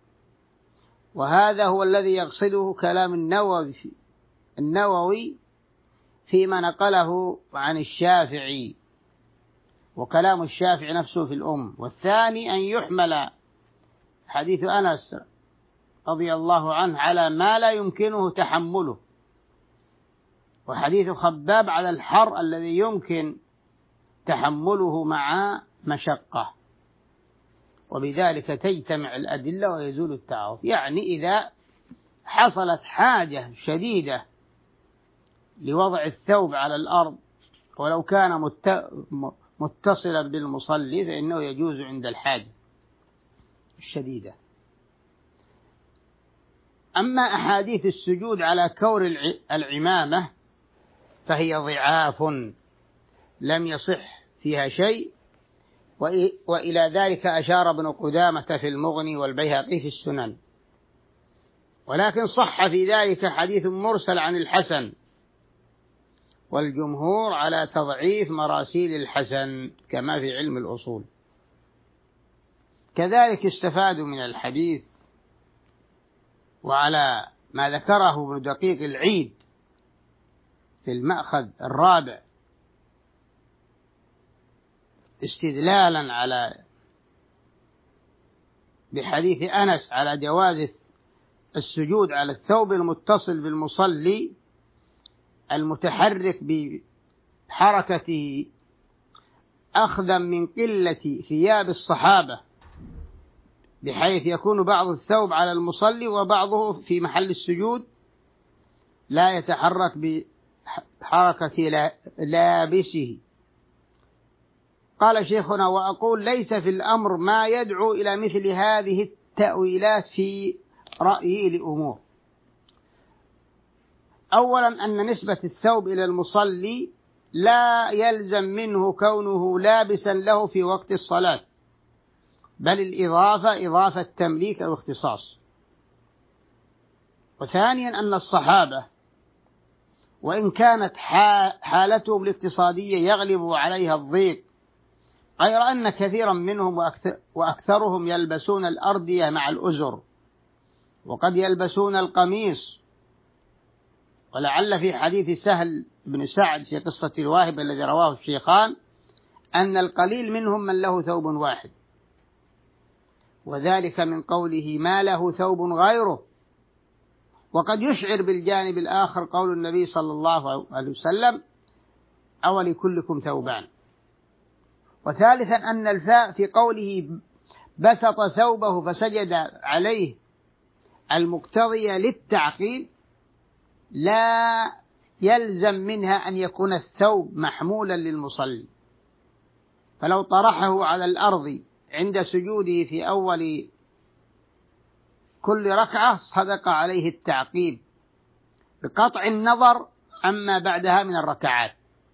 وهذا هو الذي يقصده كلام النووي فيما نقله عن الشافعي، وكلام الشافعي نفسه في الأم. والثاني أن يحمل حديث أنس رضي الله عنه على ما لا يمكنه تحمله، وحديث خباب على الحر الذي يمكن تحمله مع مشقة، وبذلك تجتمع الأدلة ويزول التعارض. يعني إذا حصلت حاجة شديدة لوضع الثوب على الأرض ولو كان متصلا بالمصلي فإنه يجوز عند الحاجة الشديدة. أما أحاديث السجود على كور العمامة فهي ضعاف لم يصح فيها شيء، وإلى ذلك أشار ابن قدامة في المغني والبيهقي في السنن. ولكن صح في ذلك حديث مرسل عن الحسن، والجمهور على تضعيف مراسيل الحسن كما في علم الأصول. كذلك استفاد من الحديث وعلى ما ذكره ابن دقيق العيد في المأخذ الرابع استدلالا على بحديث أنس على جواز السجود على الثوب المتصل بالمصلي المتحرك بحركته، أخذا من قلة ثياب الصحابة بحيث يكون بعض الثوب على المصلي وبعضه في محل السجود لا يتحرك بحركة لابسه. قال شيخنا وأقول ليس في الأمر ما يدعو إلى مثل هذه التأويلات في رأيي لأمور. أولا أن نسبة الثوب إلى المصلي لا يلزم منه كونه لابسا له في وقت الصلاة، بل الإضافة إضافة تمليك أو اختصاص. وثانيا أن الصحابة وإن كانت حالتهم الاقتصادية يغلب عليها الضيق، غير أن كثيرا منهم وأكثرهم يلبسون الأردية مع الأزر، وقد يلبسون القميص. ولعل في حديث سهل بن سعد في قصة الواهب الذي رواه الشيخان أن القليل منهم من له ثوب واحد، وذلك من قوله ما له ثوب غيره. وقد يشعر بالجانب الآخر قول النبي صلى الله عليه وسلم أولكلكم ثوبان. وثالثا أن الفاء في قوله بسط ثوبه فسجد عليه المقتضية للتعقيب لا يلزم منها أن يكون الثوب محمولا للمصلي، فلو طرحه على الأرض عند سجوده في أول كل ركعة صدق عليه التعقيب بقطع النظر عما بعدها من الركعات.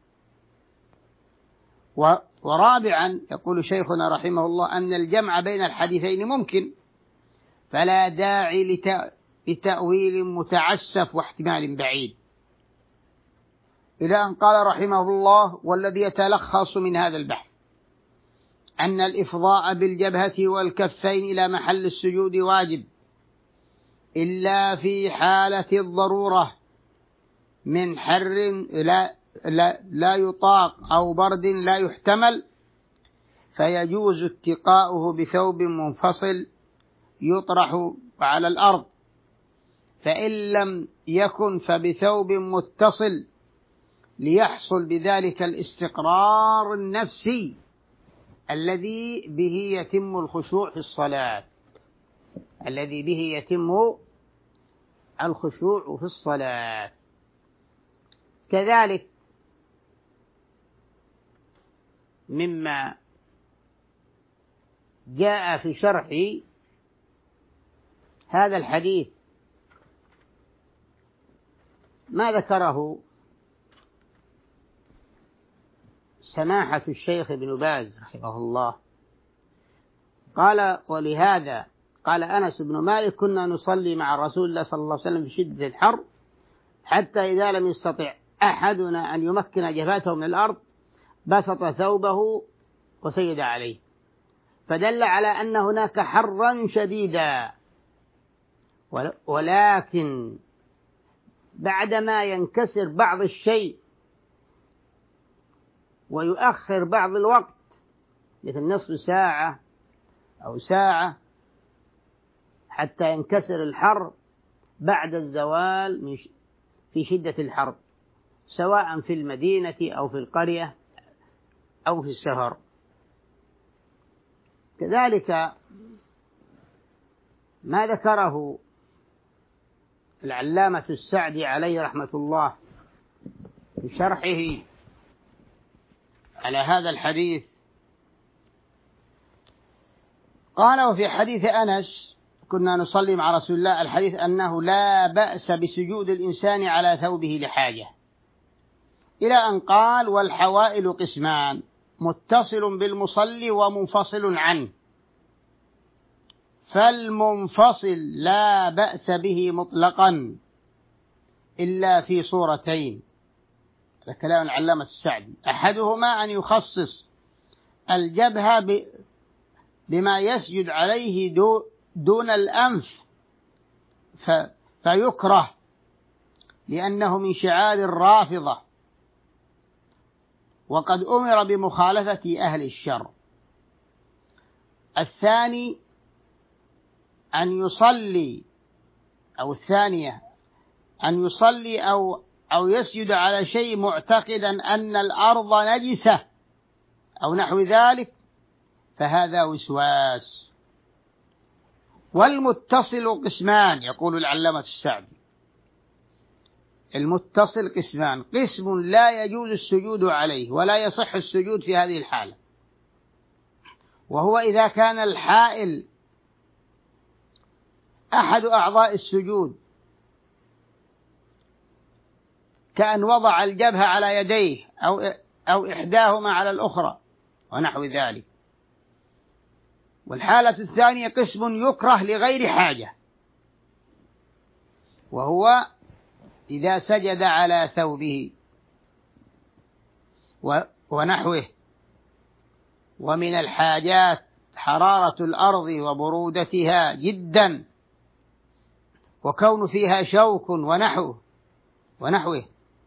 ورابعا يقول شيخنا رحمه الله أن الجمع بين الحديثين ممكن، فلا داعي لتأويل متعسف واحتمال بعيد، إلى أن قال رحمه الله: والذي يتلخص من هذا البحث أن الإفضاء بالجبهة والكفين إلى محل السجود واجب إلا في حالة الضرورة من حر لا يطاق أو برد لا يحتمل، فيجوز اتقاؤه بثوب منفصل يطرح على الأرض، فإن لم يكن فبثوب متصل ليحصل بذلك الاستقرار النفسي الذي به يتم الخشوع في الصلاة، الذي به يتم الخشوع في الصلاة. كذلك مما جاء في شرح هذا الحديث ما ذكره سماحة الشيخ ابن باز رحمه الله، قال: ولهذا قال أنس بن مالك: كنا نصلي مع رسول الله صلى الله عليه وسلم في شدة الحر حتى إذا لم يستطع أحدنا أن يمكن جبهته من الأرض بسط ثوبه وسجد عليه، فدل على أن هناك حرا شديدا، ولكن بعدما ينكسر بعض الشيء ويؤخر بعض الوقت مثل نصف ساعة أو ساعة حتى ينكسر الحر بعد الزوال في شدة الحر، سواء في المدينة أو في القرية أو في السفر. كذلك ما ذكره العلامة السعدي عليه رحمة الله في شرحه على هذا الحديث، قال: وفي حديث أنس كنا نصلي مع رسول الله الحديث أنه لا بأس بسجود الإنسان على ثوبه لحاجة، إلى أن قال: والحوائل قسمان: متصل بالمصلي ومنفصل عنه، فالمنفصل لا بأس به مطلقا إلا في صورتين. هذا كلام العلامة السعدي: أحدهما أن يخصص الجبهة بما يسجد عليه دون الأنف فيكره لأنه من شعار الرافضة، وقد أمر بمخالفة أهل الشر. الثاني أن يصلي، أو الثانية أن يصلي أو يسجد على شيء معتقدا أن الأرض نجسة أو نحو ذلك، فهذا وسواس. والمتصل قسمان، يقول العلامة السعدي: المتصل قسمان: قسم لا يجوز السجود عليه ولا يصح السجود في هذه الحالة، وهو إذا كان الحائل أحد أعضاء السجود، كأن وضع الجبهة على يديه أو إحداهما على الأخرى ونحو ذلك. والحالة الثانية قسم يكره لغير حاجة، وهو إذا سجد على ثوبه ونحوه. ومن الحاجات حرارة الأرض وبرودتها جدا، وكون فيها شوك ونحوه.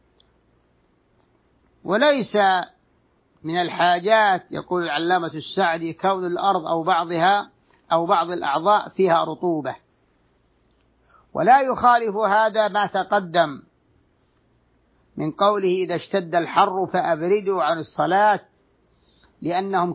وليس من الحاجات، يقول العلامة السعدي، كون الأرض أو بعضها أو بعض الأعضاء فيها رطوبة. ولا يخالف هذا ما تقدم من قوله: إذا اشتد الحر فأبردوا عن الصلاة، لأنهم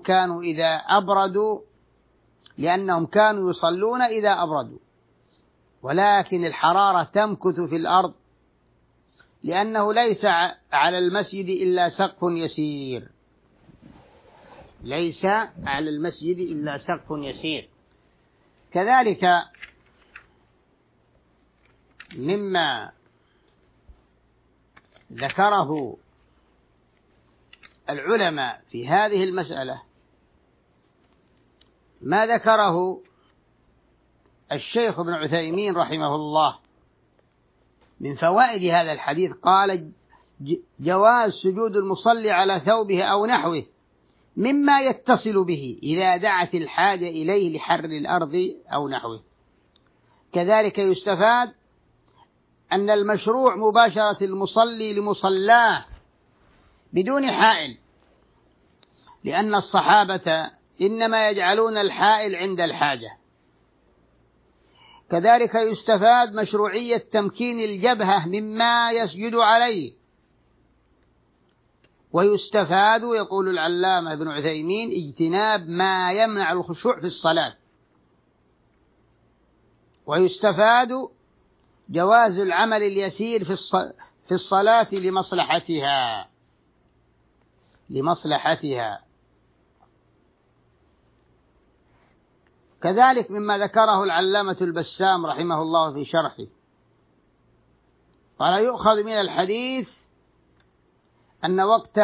كانوا يصلون إذا أبردوا. ولكن الحرارة تمكث في الأرض لأنه ليس على المسجد إلا سقف يسير، ليس على المسجد إلا سقف يسير. كذلك مما ذكره العلماء في هذه المسألة ما ذكره الشيخ ابن عثيمين رحمه الله من فوائد هذا الحديث. قال: جواز سجود المصلي على ثوبه أو نحوه مما يتصل به إذا دعت الحاجة إليه لحر الأرض أو نحوه. كذلك يستفاد أن المشروع مباشرة المصلي لمصلاه بدون حائل، لأن الصحابة إنما يجعلون الحائل عند الحاجة. كذلك يستفاد مشروعية تمكين الجبهة مما يسجد عليه. ويستفاد، يقول العلامة ابن عثيمين، اجتناب ما يمنع الخشوع في الصلاة. ويستفاد جواز العمل اليسير في الصلاة لمصلحتها. كذلك مما ذكره العلامة البسام رحمه الله في شرحه، قال: يؤخذ من الحديث أن وقت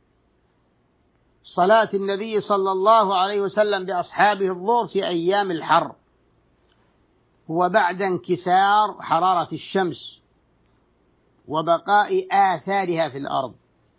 صلاة النبي صلى الله عليه وسلم بأصحابه الظهر في أيام الحر هو بعد انكسار حرارة الشمس وبقاء آثارها في الأرض.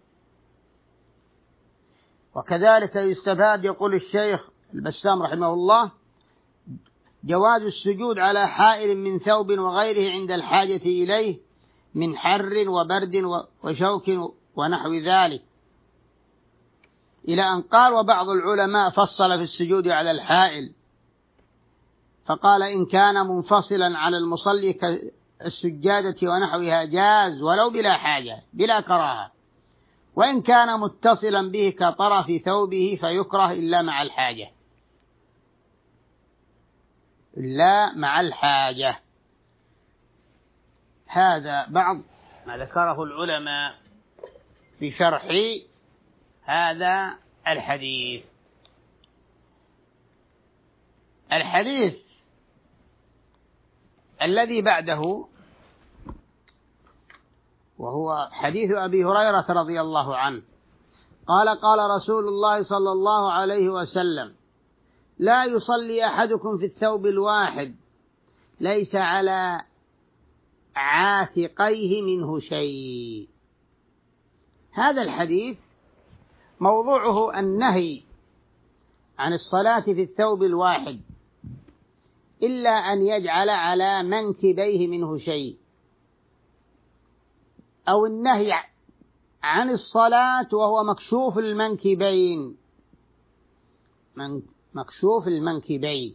وكذلك يستفاد، يقول الشيخ البسام رحمه الله، جواز السجود على حائل من ثوب وغيره عند الحاجة إليه من حر وبرد وشوك ونحو ذلك، إلى أن قال: وبعض العلماء فصل في السجود على الحائل فقال: إن كان منفصلا على المصلي كالسجادة ونحوها جاز ولو بلا حاجة بلا كراهة، وإن كان متصلا به كطرف ثوبه فيكره إلا مع الحاجة. هذا بعض ما ذكره العلماء في شرح هذا الحديث. الحديث الذي بعده وهو حديث أبي هريرة رضي الله عنه قال: قال رسول الله صلى الله عليه وسلم: لا يصلي أحدكم في الثوب الواحد ليس على عاتقيه منه شيء. هذا الحديث موضوعه النهي عن الصلاة في الثوب الواحد إلا أن يجعل على منكبيه منه شيء، أو النهي عن الصلاة وهو مكشوف المنكبين، مكشوف المنكبين.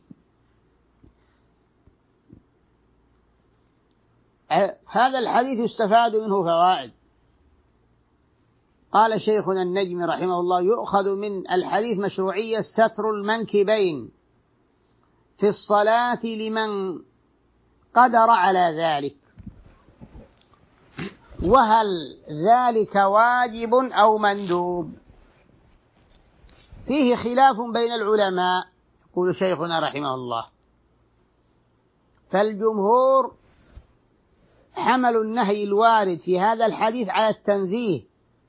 هذا الحديث يستفاد منه فوائد. قال شيخنا النجمي رحمه الله: يؤخذ من الحديث مشروعية ستر المنكبين في الصلاة لمن قدر على ذلك، وهل ذلك واجب أو مندوب؟ فيه خلاف بين العلماء، يقول شيخنا رحمه الله. فالجمهور حملوا النهي الوارد في هذا الحديث على التنزيه،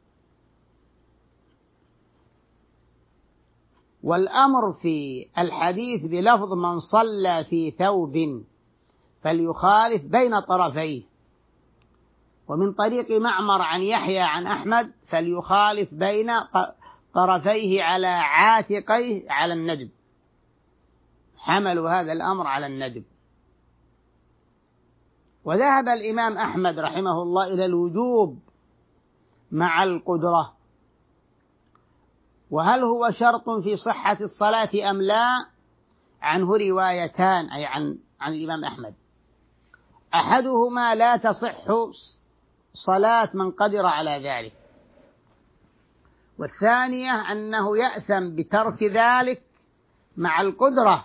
والأمر في الحديث بلفظ من صلى في ثوب فليخالف بين طرفيه، ومن طريق معمر عن يحيى عن أحمد فليخالف بين طرفيه على عاتقيه على الندب. حملوا هذا الأمر على الندب. وذهب الإمام أحمد رحمه الله إلى الوجوب مع القدرة. وهل هو شرط في صحة الصلاة أم لا؟ عنه روايتان، أي عن الإمام أحمد. أحدهما: لا تصح صلاة من قدر على ذلك، والثانية أنه يأثم بترك ذلك مع القدرة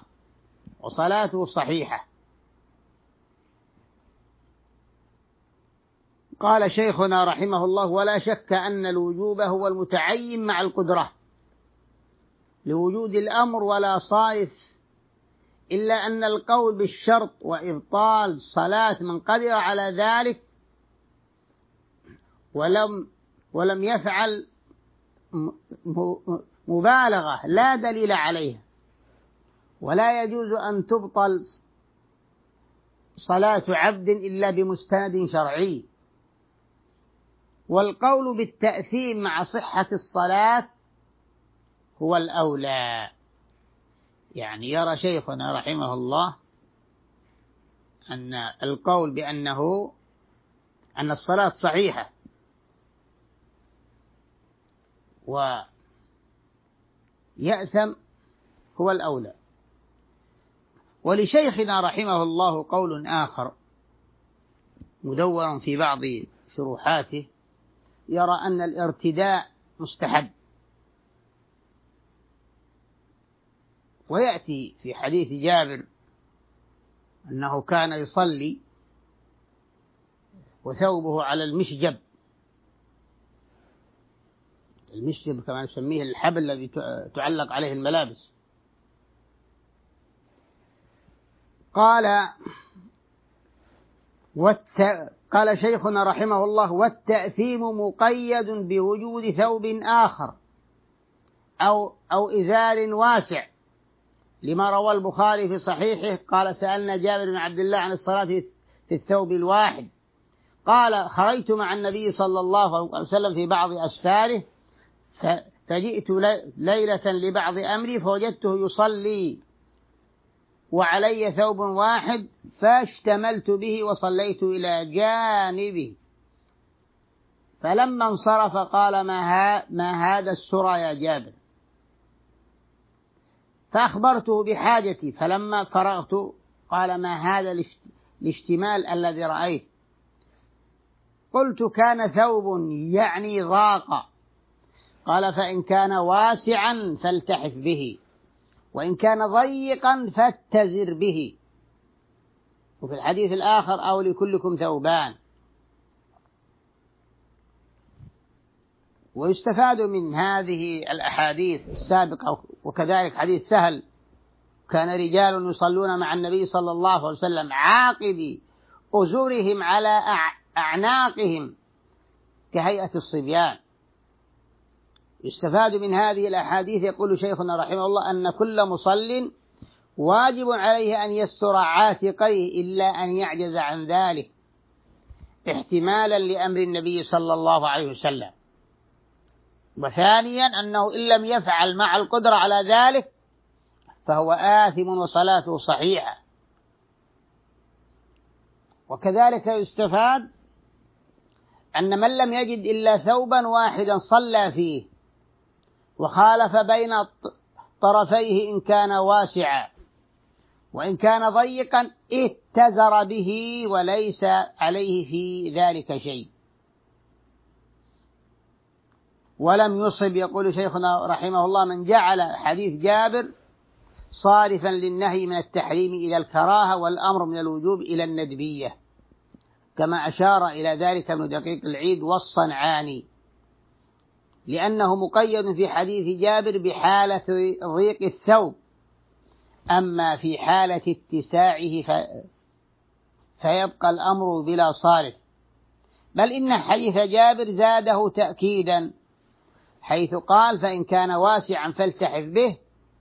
وصلاته صحيحة. قال شيخنا رحمه الله: ولا شك أن الوجوب هو المتعين مع القدرة لوجود الأمر ولا صارف، إلا أن القول بالشرط وإبطال صلاة من قدر على ذلك ولم يفعل مبالغة لا دليل عليها، ولا يجوز أن تبطل صلاة عبد إلا بمستند شرعي. والقول بالتأثيم مع صحة الصلاة هو الأولى. يعني يرى شيخنا رحمه الله أن القول أن الصلاة صحيحة ويأثم هو الأولى. ولشيخنا رحمه الله قول آخر مدون في بعض شروحاته، يرى أن الارتداء مستحب، ويأتي في حديث جابر أنه كان يصلي وثوبه على المشجب كما نسميه الحبل الذي تعلق عليه الملابس. قال شيخنا رحمه الله: والتأثيم مقيد بوجود ثوب آخر أو إزار واسع، لما روى البخاري في صحيحه قال: سألنا جابر بن عبد الله عن الصلاة في الثوب الواحد، قال: خرجت مع النبي صلى الله عليه وسلم في بعض أسفاره فجئت ليلة لبعض أمري فوجدته يصلي وعلي ثوب واحد فاشتملت به وصليت إلى جانبه، فلما انصرف قال: ما هذا السرى يا جابر؟ فأخبرته بحاجتي، فلما فرغت قال: ما هذا الاشتمال الذي رأيت؟ قلت: كان ثوب يعني ضاق. قال: فإن كان واسعا فالتحف به، وإن كان ضيقا فاتزر به. وفي الحديث الآخر: أو لكلكم ثوبان. ويستفاد من هذه الأحاديث السابقة وكذلك حديث سهل: كان رجال يصلون مع النبي صلى الله عليه وسلم عاقبي أزرهم على أعناقهم كهيئة الصبيان. يستفاد من هذه الأحاديث، يقول شيخنا رحمه الله، أن كل مصل واجب عليه أن يستر عاتقيه إلا أن يعجز عن ذلك احتمالا لأمر النبي صلى الله عليه وسلم. وثانيا أنه إن لم يفعل مع القدرة على ذلك فهو آثم وصلاته صحيحة. وكذلك يستفاد أن من لم يجد إلا ثوبا واحدا صلى فيه وخالف بين طرفيه إن كان واسعا، وإن كان ضيقا اتزر به وليس عليه في ذلك شيء ولم يصب. يقول شيخنا رحمه الله: من جعل حديث جابر صارفا للنهي من التحريم إلى الكراهة والأمر من الوجوب إلى الندبية، كما أشار إلى ذلك ابن دقيق العيد والصنعاني، لأنه مقيد في حديث جابر بحالة ضيق الثوب، أما في حالة اتساعه فيبقى الأمر بلا صارف. بل إن حديث جابر زاده تأكيدا حيث قال: فإن كان واسعا فالتحف به.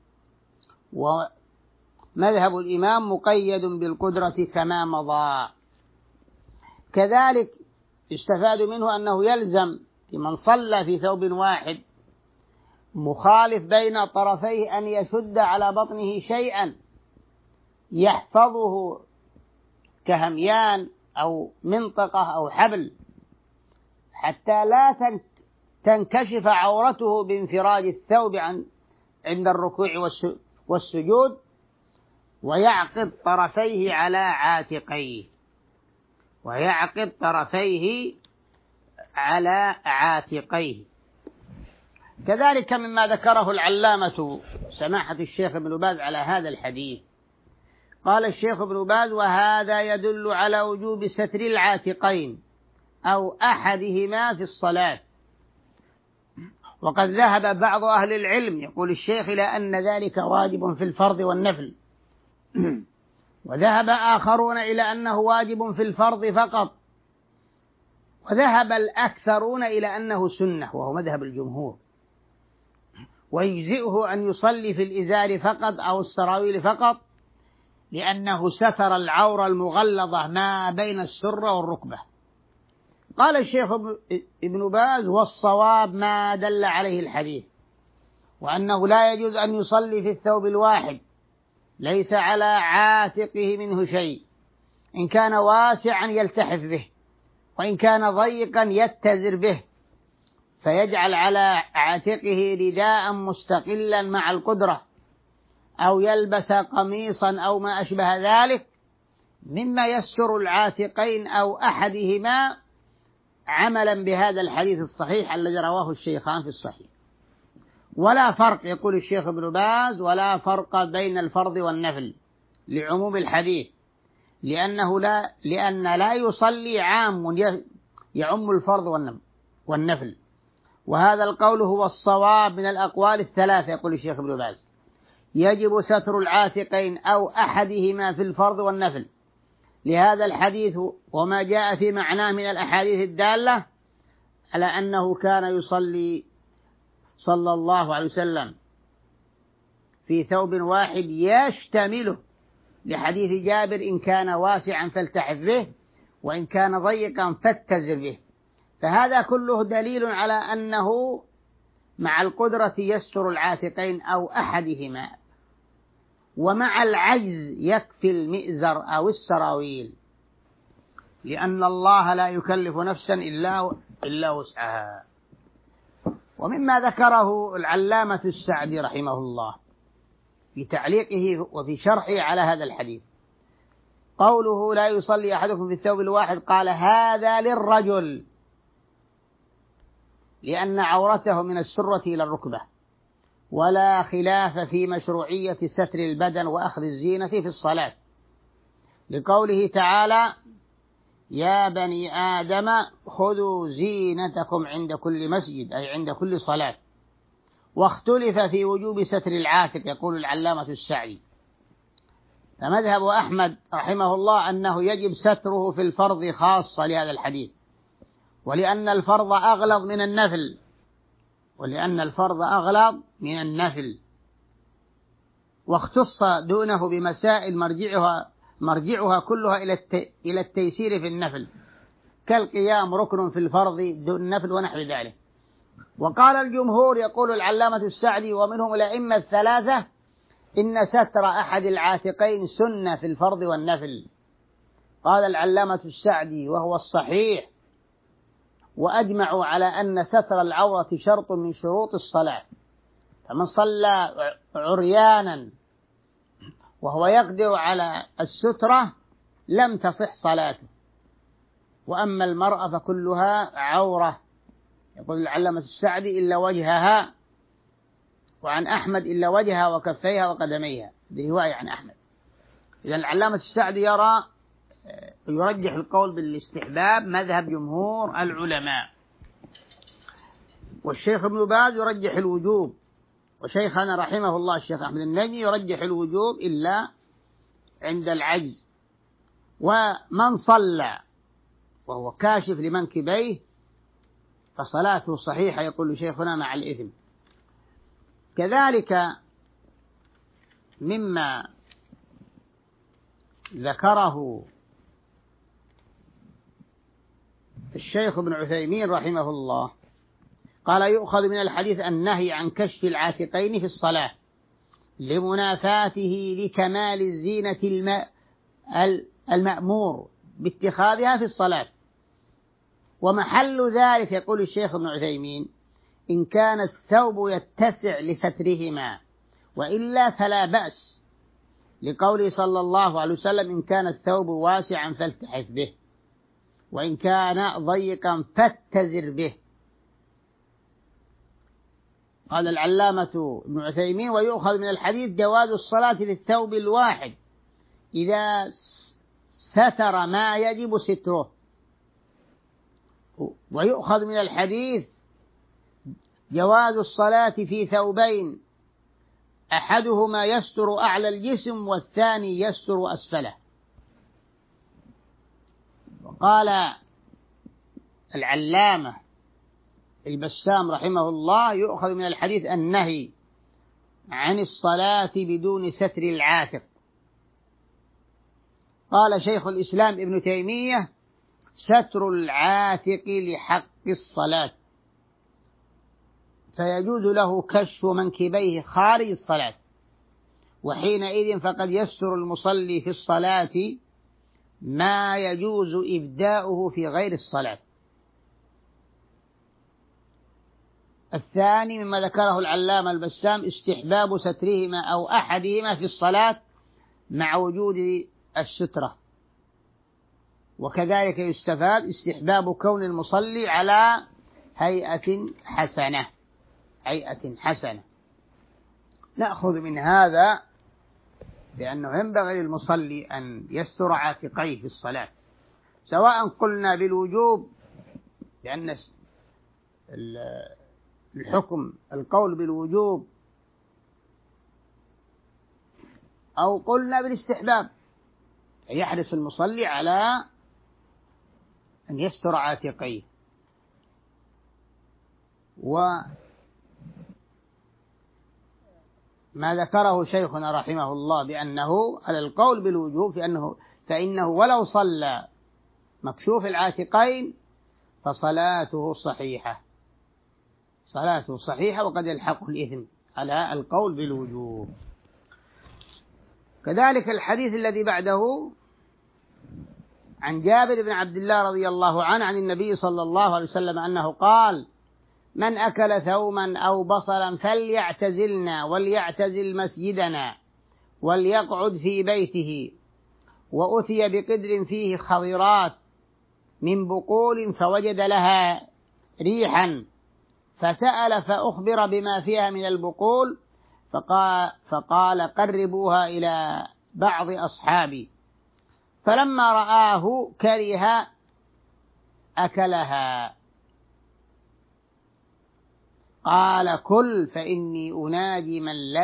ومذهب الإمام مقيد بالقدرة كما مضى. كذلك يستفاد منه أنه يلزم من صلى في ثوب واحد مخالف بين طرفيه أن يشد على بطنه شيئا يحفظه كهميان أو منطقة أو حبل، حتى لا تنكشف عورته بانفراج الثوب عند الركوع والسجود، ويعقد طرفيه على عاتقيه. كذلك مما ذكره العلامة سماحة الشيخ ابن باز على هذا الحديث، قال الشيخ ابن باز: وهذا يدل على وجوب ستر العاتقين أو أحدهما في الصلاة. وقد ذهب بعض أهل العلم يقول الشيخ إلى أن ذلك واجب في الفرض والنفل، وذهب آخرون إلى أنه واجب في الفرض فقط، وذهب الأكثرون إلى أنه سنة وهو مذهب الجمهور، ويجزئه أن يصلي في الإزار فقط أو السراويل فقط، لأنه ستر العورة المغلظة ما بين السرة والركبة. قال الشيخ ابن باز: والصواب ما دل عليه الحديث، وأنه لا يجوز أن يصلي في الثوب الواحد ليس على عاتقه منه شيء، إن كان واسعا يلتحف به، وإن كان ضيقا يتزر به، فيجعل على عاتقه رداء مستقلا مع القدرة، أو يلبس قميصا أو ما أشبه ذلك مما يستر العاتقين أو أحدهما، عملا بهذا الحديث الصحيح الذي رواه الشيخان في الصحيح. ولا فرق، يقول الشيخ ابن باز، ولا فرق بين الفرض والنفل لعموم الحديث، لأن لا يصلي عام يعم الفرض والنفل، وهذا القول هو الصواب من الأقوال الثلاثة. يقول الشيخ ابن باز: يجب ستر العاتقين أو أحدهما في الفرض والنفل لهذا الحديث وما جاء في معناه من الأحاديث الدالة على أنه كان يصلي صلى الله عليه وسلم في ثوب واحد يشتمله، لحديث جابر: إن كان واسعا فالتحف به، وإن كان ضيقا فاتزر به. فهذا كله دليل على أنه مع القدرة يستر العاتقين أو أحدهما، ومع العجز يكفي المئزر أو السراويل، لأن الله لا يكلف نفسا إلا وسعها. ومما ذكره العلامة السعدي رحمه الله في تعليقه وفي شرحه على هذا الحديث، قوله: لا يصلي أحدكم في الثوب الواحد، قال: هذا للرجل، لأن عورته من السرة إلى الركبة، ولا خلاف في مشروعية ستر البدن وأخذ الزينة في الصلاة، لقوله تعالى: يا بني آدم خذوا زينتكم عند كل مسجد، أي عند كل صلاة. واختلف في وجوب ستر العاتق، يقول العلامة السعدي: فمذهب أحمد رحمه الله أنه يجب ستره في الفرض خاصة لهذا الحديث، ولأن الفرض أغلظ من النفل، واختص دونه بمسائل مرجعها كلها إلى التيسير في النفل، كالقيام ركن في الفرض دون النفل ونحو ذلك. وقال الجمهور، يقول العلامة السعدي ومنهم الأئمة الثلاثة: إن ستر أحد العاتقين سنة في الفرض والنفل. قال العلامة السعدي وهو الصحيح: وأجمعوا على أن ستر العورة شرط من شروط الصلاة، فمن صلى عريانا وهو يقدر على السترة لم تصح صلاته. وأما المرأة فكلها عورة، يقول العلامة السعدي، إلا وجهها، وعن أحمد إلا وجهها وكفيها وقدميها، برواية عن أحمد. إذن العلامة السعدي يرجح القول بالاستحباب مذهب جمهور العلماء، والشيخ ابن باز يرجح الوجوب، وشيخنا رحمه الله الشيخ أحمد النجي يرجح الوجوب إلا عند العجز. ومن صلى وهو كاشف لمنكبيه فصلاته صحيحة، يقول شيخنا، مع الإثم. كذلك مما ذكره الشيخ ابن عثيمين رحمه الله، قال: يؤخذ من الحديث النهي عن كشف العاتقين في الصلاة لمنافاته لكمال الزينة المأمور باتخاذها في الصلاة. ومحل ذلك، يقول الشيخ ابن عثيمين، إن كان الثوب يتسع لسترهما، وإلا فلا بأس، لقوله صلى الله عليه وسلم: إن كان الثوب واسعا فالتحف به، وإن كان ضيقا فاتزر به. قال العلامة ابن عثيمين: ويؤخذ من الحديث جواز الصلاة في الثوب الواحد إذا ستر ما يجب ستره، ويؤخذ من الحديث جواز الصلاة في ثوبين أحدهما يستر أعلى الجسم والثاني يستر أسفله. وقال العلامة البسام رحمه الله يؤخذ من الحديث النهي عن الصلاة بدون ستر العاتق. قال شيخ الإسلام ابن تيمية ستر العاتق لحق الصلاة، فيجوز له كشف منكبيه خارج الصلاة، وحينئذ فقد يستر المصلي في الصلاة ما يجوز إبداؤه في غير الصلاة. الثاني مما ذكره العلامة البسام استحباب سترهما أو أحدهما في الصلاة مع وجود السترة. وكذلك يستفاد استحباب كون المصلي على هيئة حسنة. نأخذ من هذا بأنه ينبغي للمصلي أن يستر عاتقيه في الصلاة، سواء قلنا بالوجوب لأن الحكم القول بالوجوب أو قلنا بالاستحباب، يحرص المصلي على أن يستر عاتقيه. وما ذكره شيخنا رحمه الله بأنه على القول بالوجوب فإنه ولو صلى مكشوف العاتقين فصلاته صحيحة وقد يلحقه الإثم على القول بالوجوب. كذلك الحديث الذي بعده عن جابر بن عبد الله رضي الله عنه عن النبي صلى الله عليه وسلم أنه قال: من أكل ثوما أو بصلا فليعتزلنا وليعتزل مسجدنا وليقعد في بيته. وأتي بقدر فيه خضرات من بقول فوجد لها ريحا فسأل فأخبر بما فيها من البقول فقال قربوها إلى بعض أصحابي، فلما رآه كره أكلها. قال: كل فإني أناجي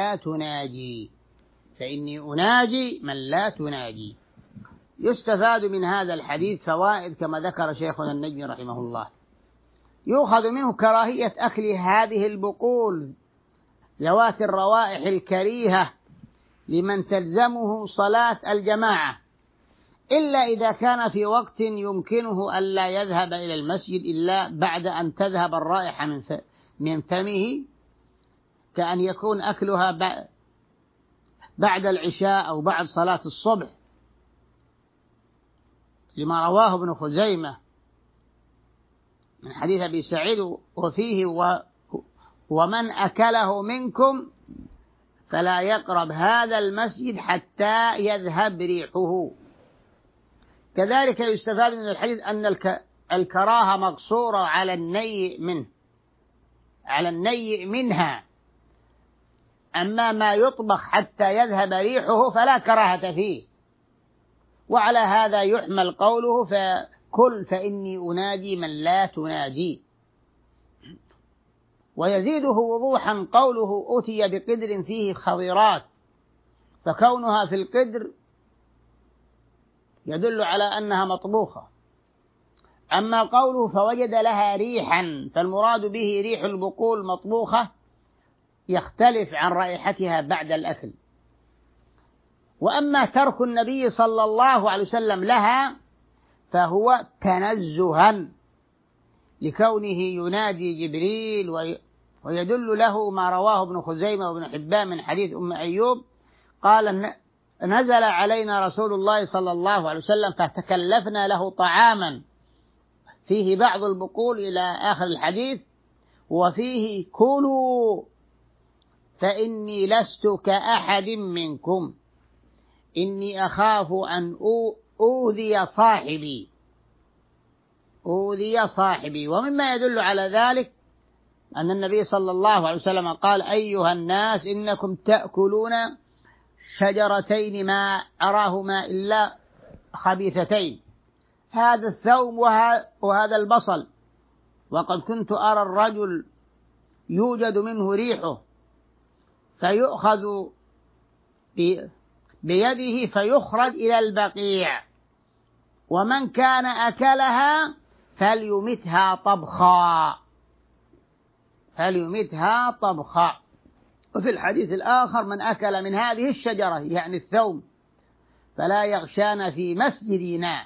من لا تناجي. يستفاد من هذا الحديث فوائد كما ذكر شيخنا النجمي رحمه الله. يؤخذ منه كراهية أكل هذه البقول ذوات الروائح الكريهة لمن تلزمه صلاة الجماعة، إلا إذا كان في وقت يمكنه ألا يذهب إلى المسجد إلا بعد أن تذهب الرائحة من فمه، كأن يكون أكلها بعد العشاء أو بعد صلاة الصبح، لما رواه ابن خزيمة من حديث أبي سعيد وفيه: ومن أكله منكم فلا يقرب هذا المسجد حتى يذهب ريحه. كذلك يستفاد من الحديث أن الكراهة مقصورة على النيء منها، أما ما يطبخ حتى يذهب ريحه فلا كراهة فيه. وعلى هذا يحمل قوله فكل فإني أناجي من لا تناجي. ويزيده وضوحا قوله أتي بقدر فيه خضرات، فكونها في القدر يدل على أنها مطبوخة. أما قوله فوجد لها ريحا فالمراد به ريح البقول مطبوخة يختلف عن رائحتها بعد الأكل. وأما ترك النبي صلى الله عليه وسلم لها فهو تنزها لكونه ينادي جبريل، ويدل له ما رواه ابن خزيمة وابن حبان من حديث أم أيوب قال: نزل علينا رسول الله صلى الله عليه وسلم فتكلفنا له طعاما فيه بعض البقول إلى آخر الحديث، وفيه: كلوا فإني لست كأحد منكم إني أخاف أن أوذي صاحبي. ومما يدل على ذلك أن النبي صلى الله عليه وسلم قال: أيها الناس إنكم تأكلون شجرتين ما أراهما إلا خبيثتين، هذا الثوم وهذا البصل، وقد كنت أرى الرجل يوجد منه ريحه فيؤخذ بيده فيخرج إلى البقيع، ومن كان أكلها فليمتها طبخا، فليمتها طبخا. وفي الحديث الآخر: من أكل من هذه الشجرة يعني الثوم فلا يغشان في مسجدنا.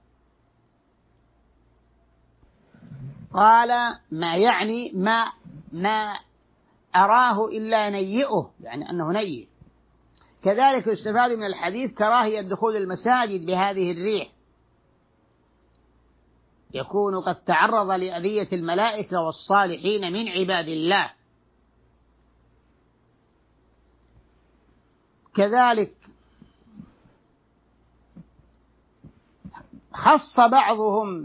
قال: ما يعني ما أراه إلا نيئه، يعني أنه نيئ. كذلك يستفاد من الحديث كراهية دخول المساجد بهذه الريح، يكون قد تعرض لأذية الملائكة والصالحين من عباد الله. كذلك خص بعضهم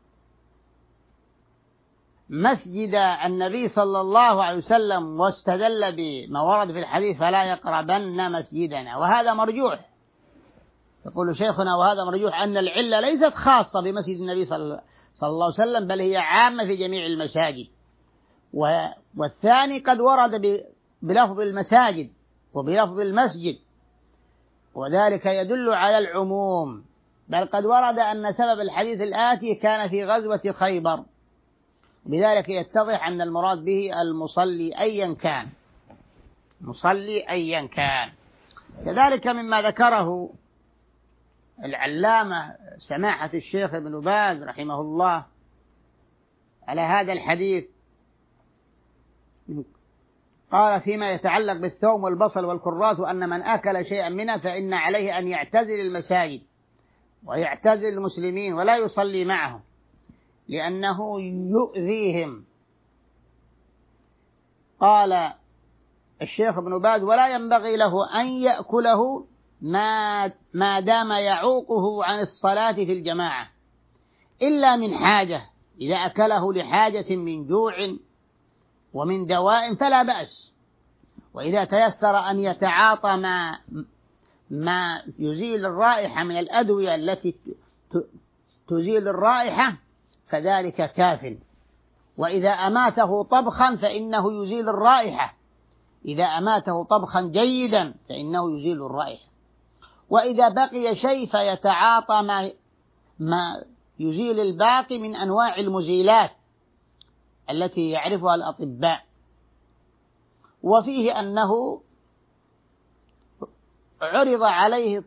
مسجد النبي صلى الله عليه وسلم واستدل بما ورد في الحديث: فلا يقربن مسجدنا. وهذا مرجوح، يقول شيخنا وهذا مرجوح، أن العلة ليست خاصة بمسجد النبي صلى الله عليه وسلم، بل هي عامة في جميع المساجد. والثاني قد ورد بلفظ المساجد وبلفظ المسجد، وذلك يدل على العموم. بل قد ورد أن سبب الحديث الآتي كان في غزوة خيبر، بذلك يتضح أن المراد به المصلي أيا كان، مصلي أيا كان. كذلك مما ذكره العلامة سماحة الشيخ ابن باز رحمه الله على هذا الحديث، قال: فيما يتعلق بالثوم والبصل والكراث، وأن من أكل شيئا منها فإن عليه أن يعتزل المساجد ويعتزل المسلمين ولا يصلي معهم لأنه يؤذيهم. قال الشيخ ابن باز: ولا ينبغي له أن يأكله ما دام يعوقه عن الصلاة في الجماعة إلا من حاجة، إذا أكله لحاجة من جوع ومن دواء فلا بأس، وإذا تيسر أن يتعاطى ما يزيل الرائحة من الأدوية التي تزيل الرائحة فذلك كاف. وإذا أماته طبخا فإنه يزيل الرائحة، إذا أماته طبخا جيدا فإنه يزيل الرائحة. وإذا بقي شيء فيتعاطى ما يزيل الباقي من أنواع المزيلات التي يعرفها الأطباء. وفيه أنه عرض عليه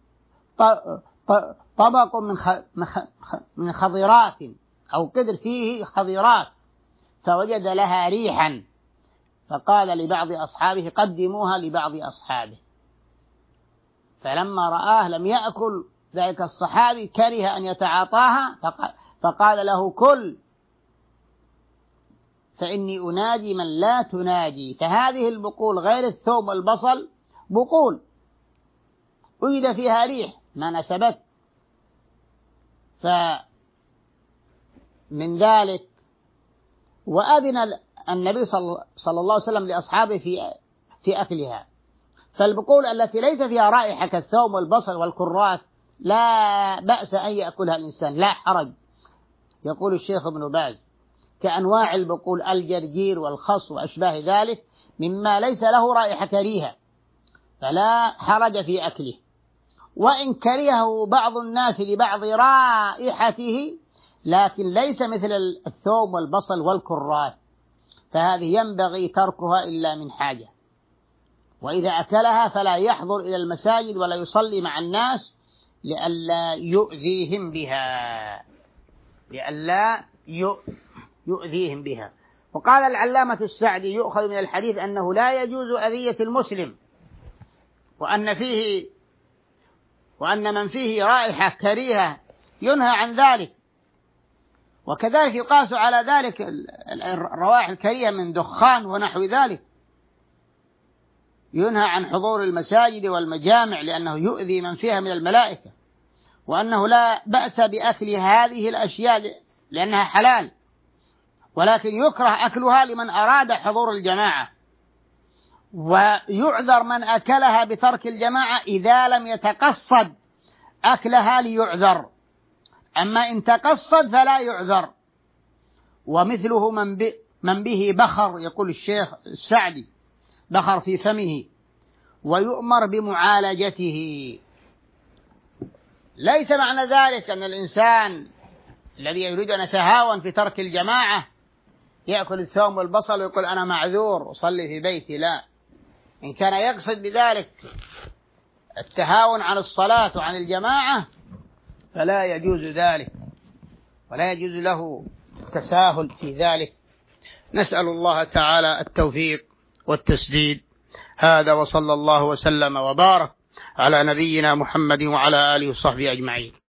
طبق من خضرات أو قدر فيه خضرات فوجد لها ريحا، فقال لبعض أصحابه: قدموها لبعض أصحابه. فلما رآه لم يأكل ذلك الصحابي كره أن يتعاطاها، فقال له: كل فإني أناجي من لا تناجي. فهذه البقول غير الثوم والبصل بقول وجد فيها ريح ما نسبت. فمن ذلك وأذن النبي صلى الله عليه وسلم لأصحابه في أكلها. فالبقول التي ليس فيها رائحة كالثوم والبصل والكراث لا بأس أن يأكلها الإنسان، لا حرج. يقول الشيخ ابن باز: كأنواع البقول الجرجير والخص وأشباه ذلك مما ليس له رائحة كريهة فلا حرج في أكله، وإن كرهه بعض الناس لبعض رائحته لكن ليس مثل الثوم والبصل والكراث، فهذه ينبغي تركها إلا من حاجة. وإذا أكلها فلا يحضر إلى المساجد ولا يصلي مع الناس لئلا يؤذيهم بها، لئلا يؤذيهم بها. وقال العلامة السعدي: يؤخذ من الحديث أنه لا يجوز أذية المسلم، وأن من فيه رائحة كريهة ينهى عن ذلك. وكذلك يقاس على ذلك الروائح الكريهة من دخان ونحو ذلك، ينهى عن حضور المساجد والمجامع لأنه يؤذي من فيها من الملائكة، وأنه لا بأس بأكل هذه الأشياء لأنها حلال، ولكن يكره أكلها لمن أراد حضور الجماعة، ويعذر من أكلها بترك الجماعة إذا لم يتقصد أكلها ليعذر، أما إن تقصد فلا يعذر. ومثله من به بخر، يقول الشيخ السعدي، بخر في فمه، ويؤمر بمعالجته. ليس معنى ذلك أن الإنسان الذي يريد أن يتهاون في ترك الجماعة يأكل الثوم والبصل ويقول أنا معذور أصلي في بيتي، لا. إن كان يقصد بذلك التهاون عن الصلاة وعن الجماعة فلا يجوز ذلك، ولا يجوز له التساهل في ذلك. نسأل الله تعالى التوفيق والتسديد. هذا، وصلى الله وسلم وبارك على نبينا محمد وعلى آله وصحبه أجمعين.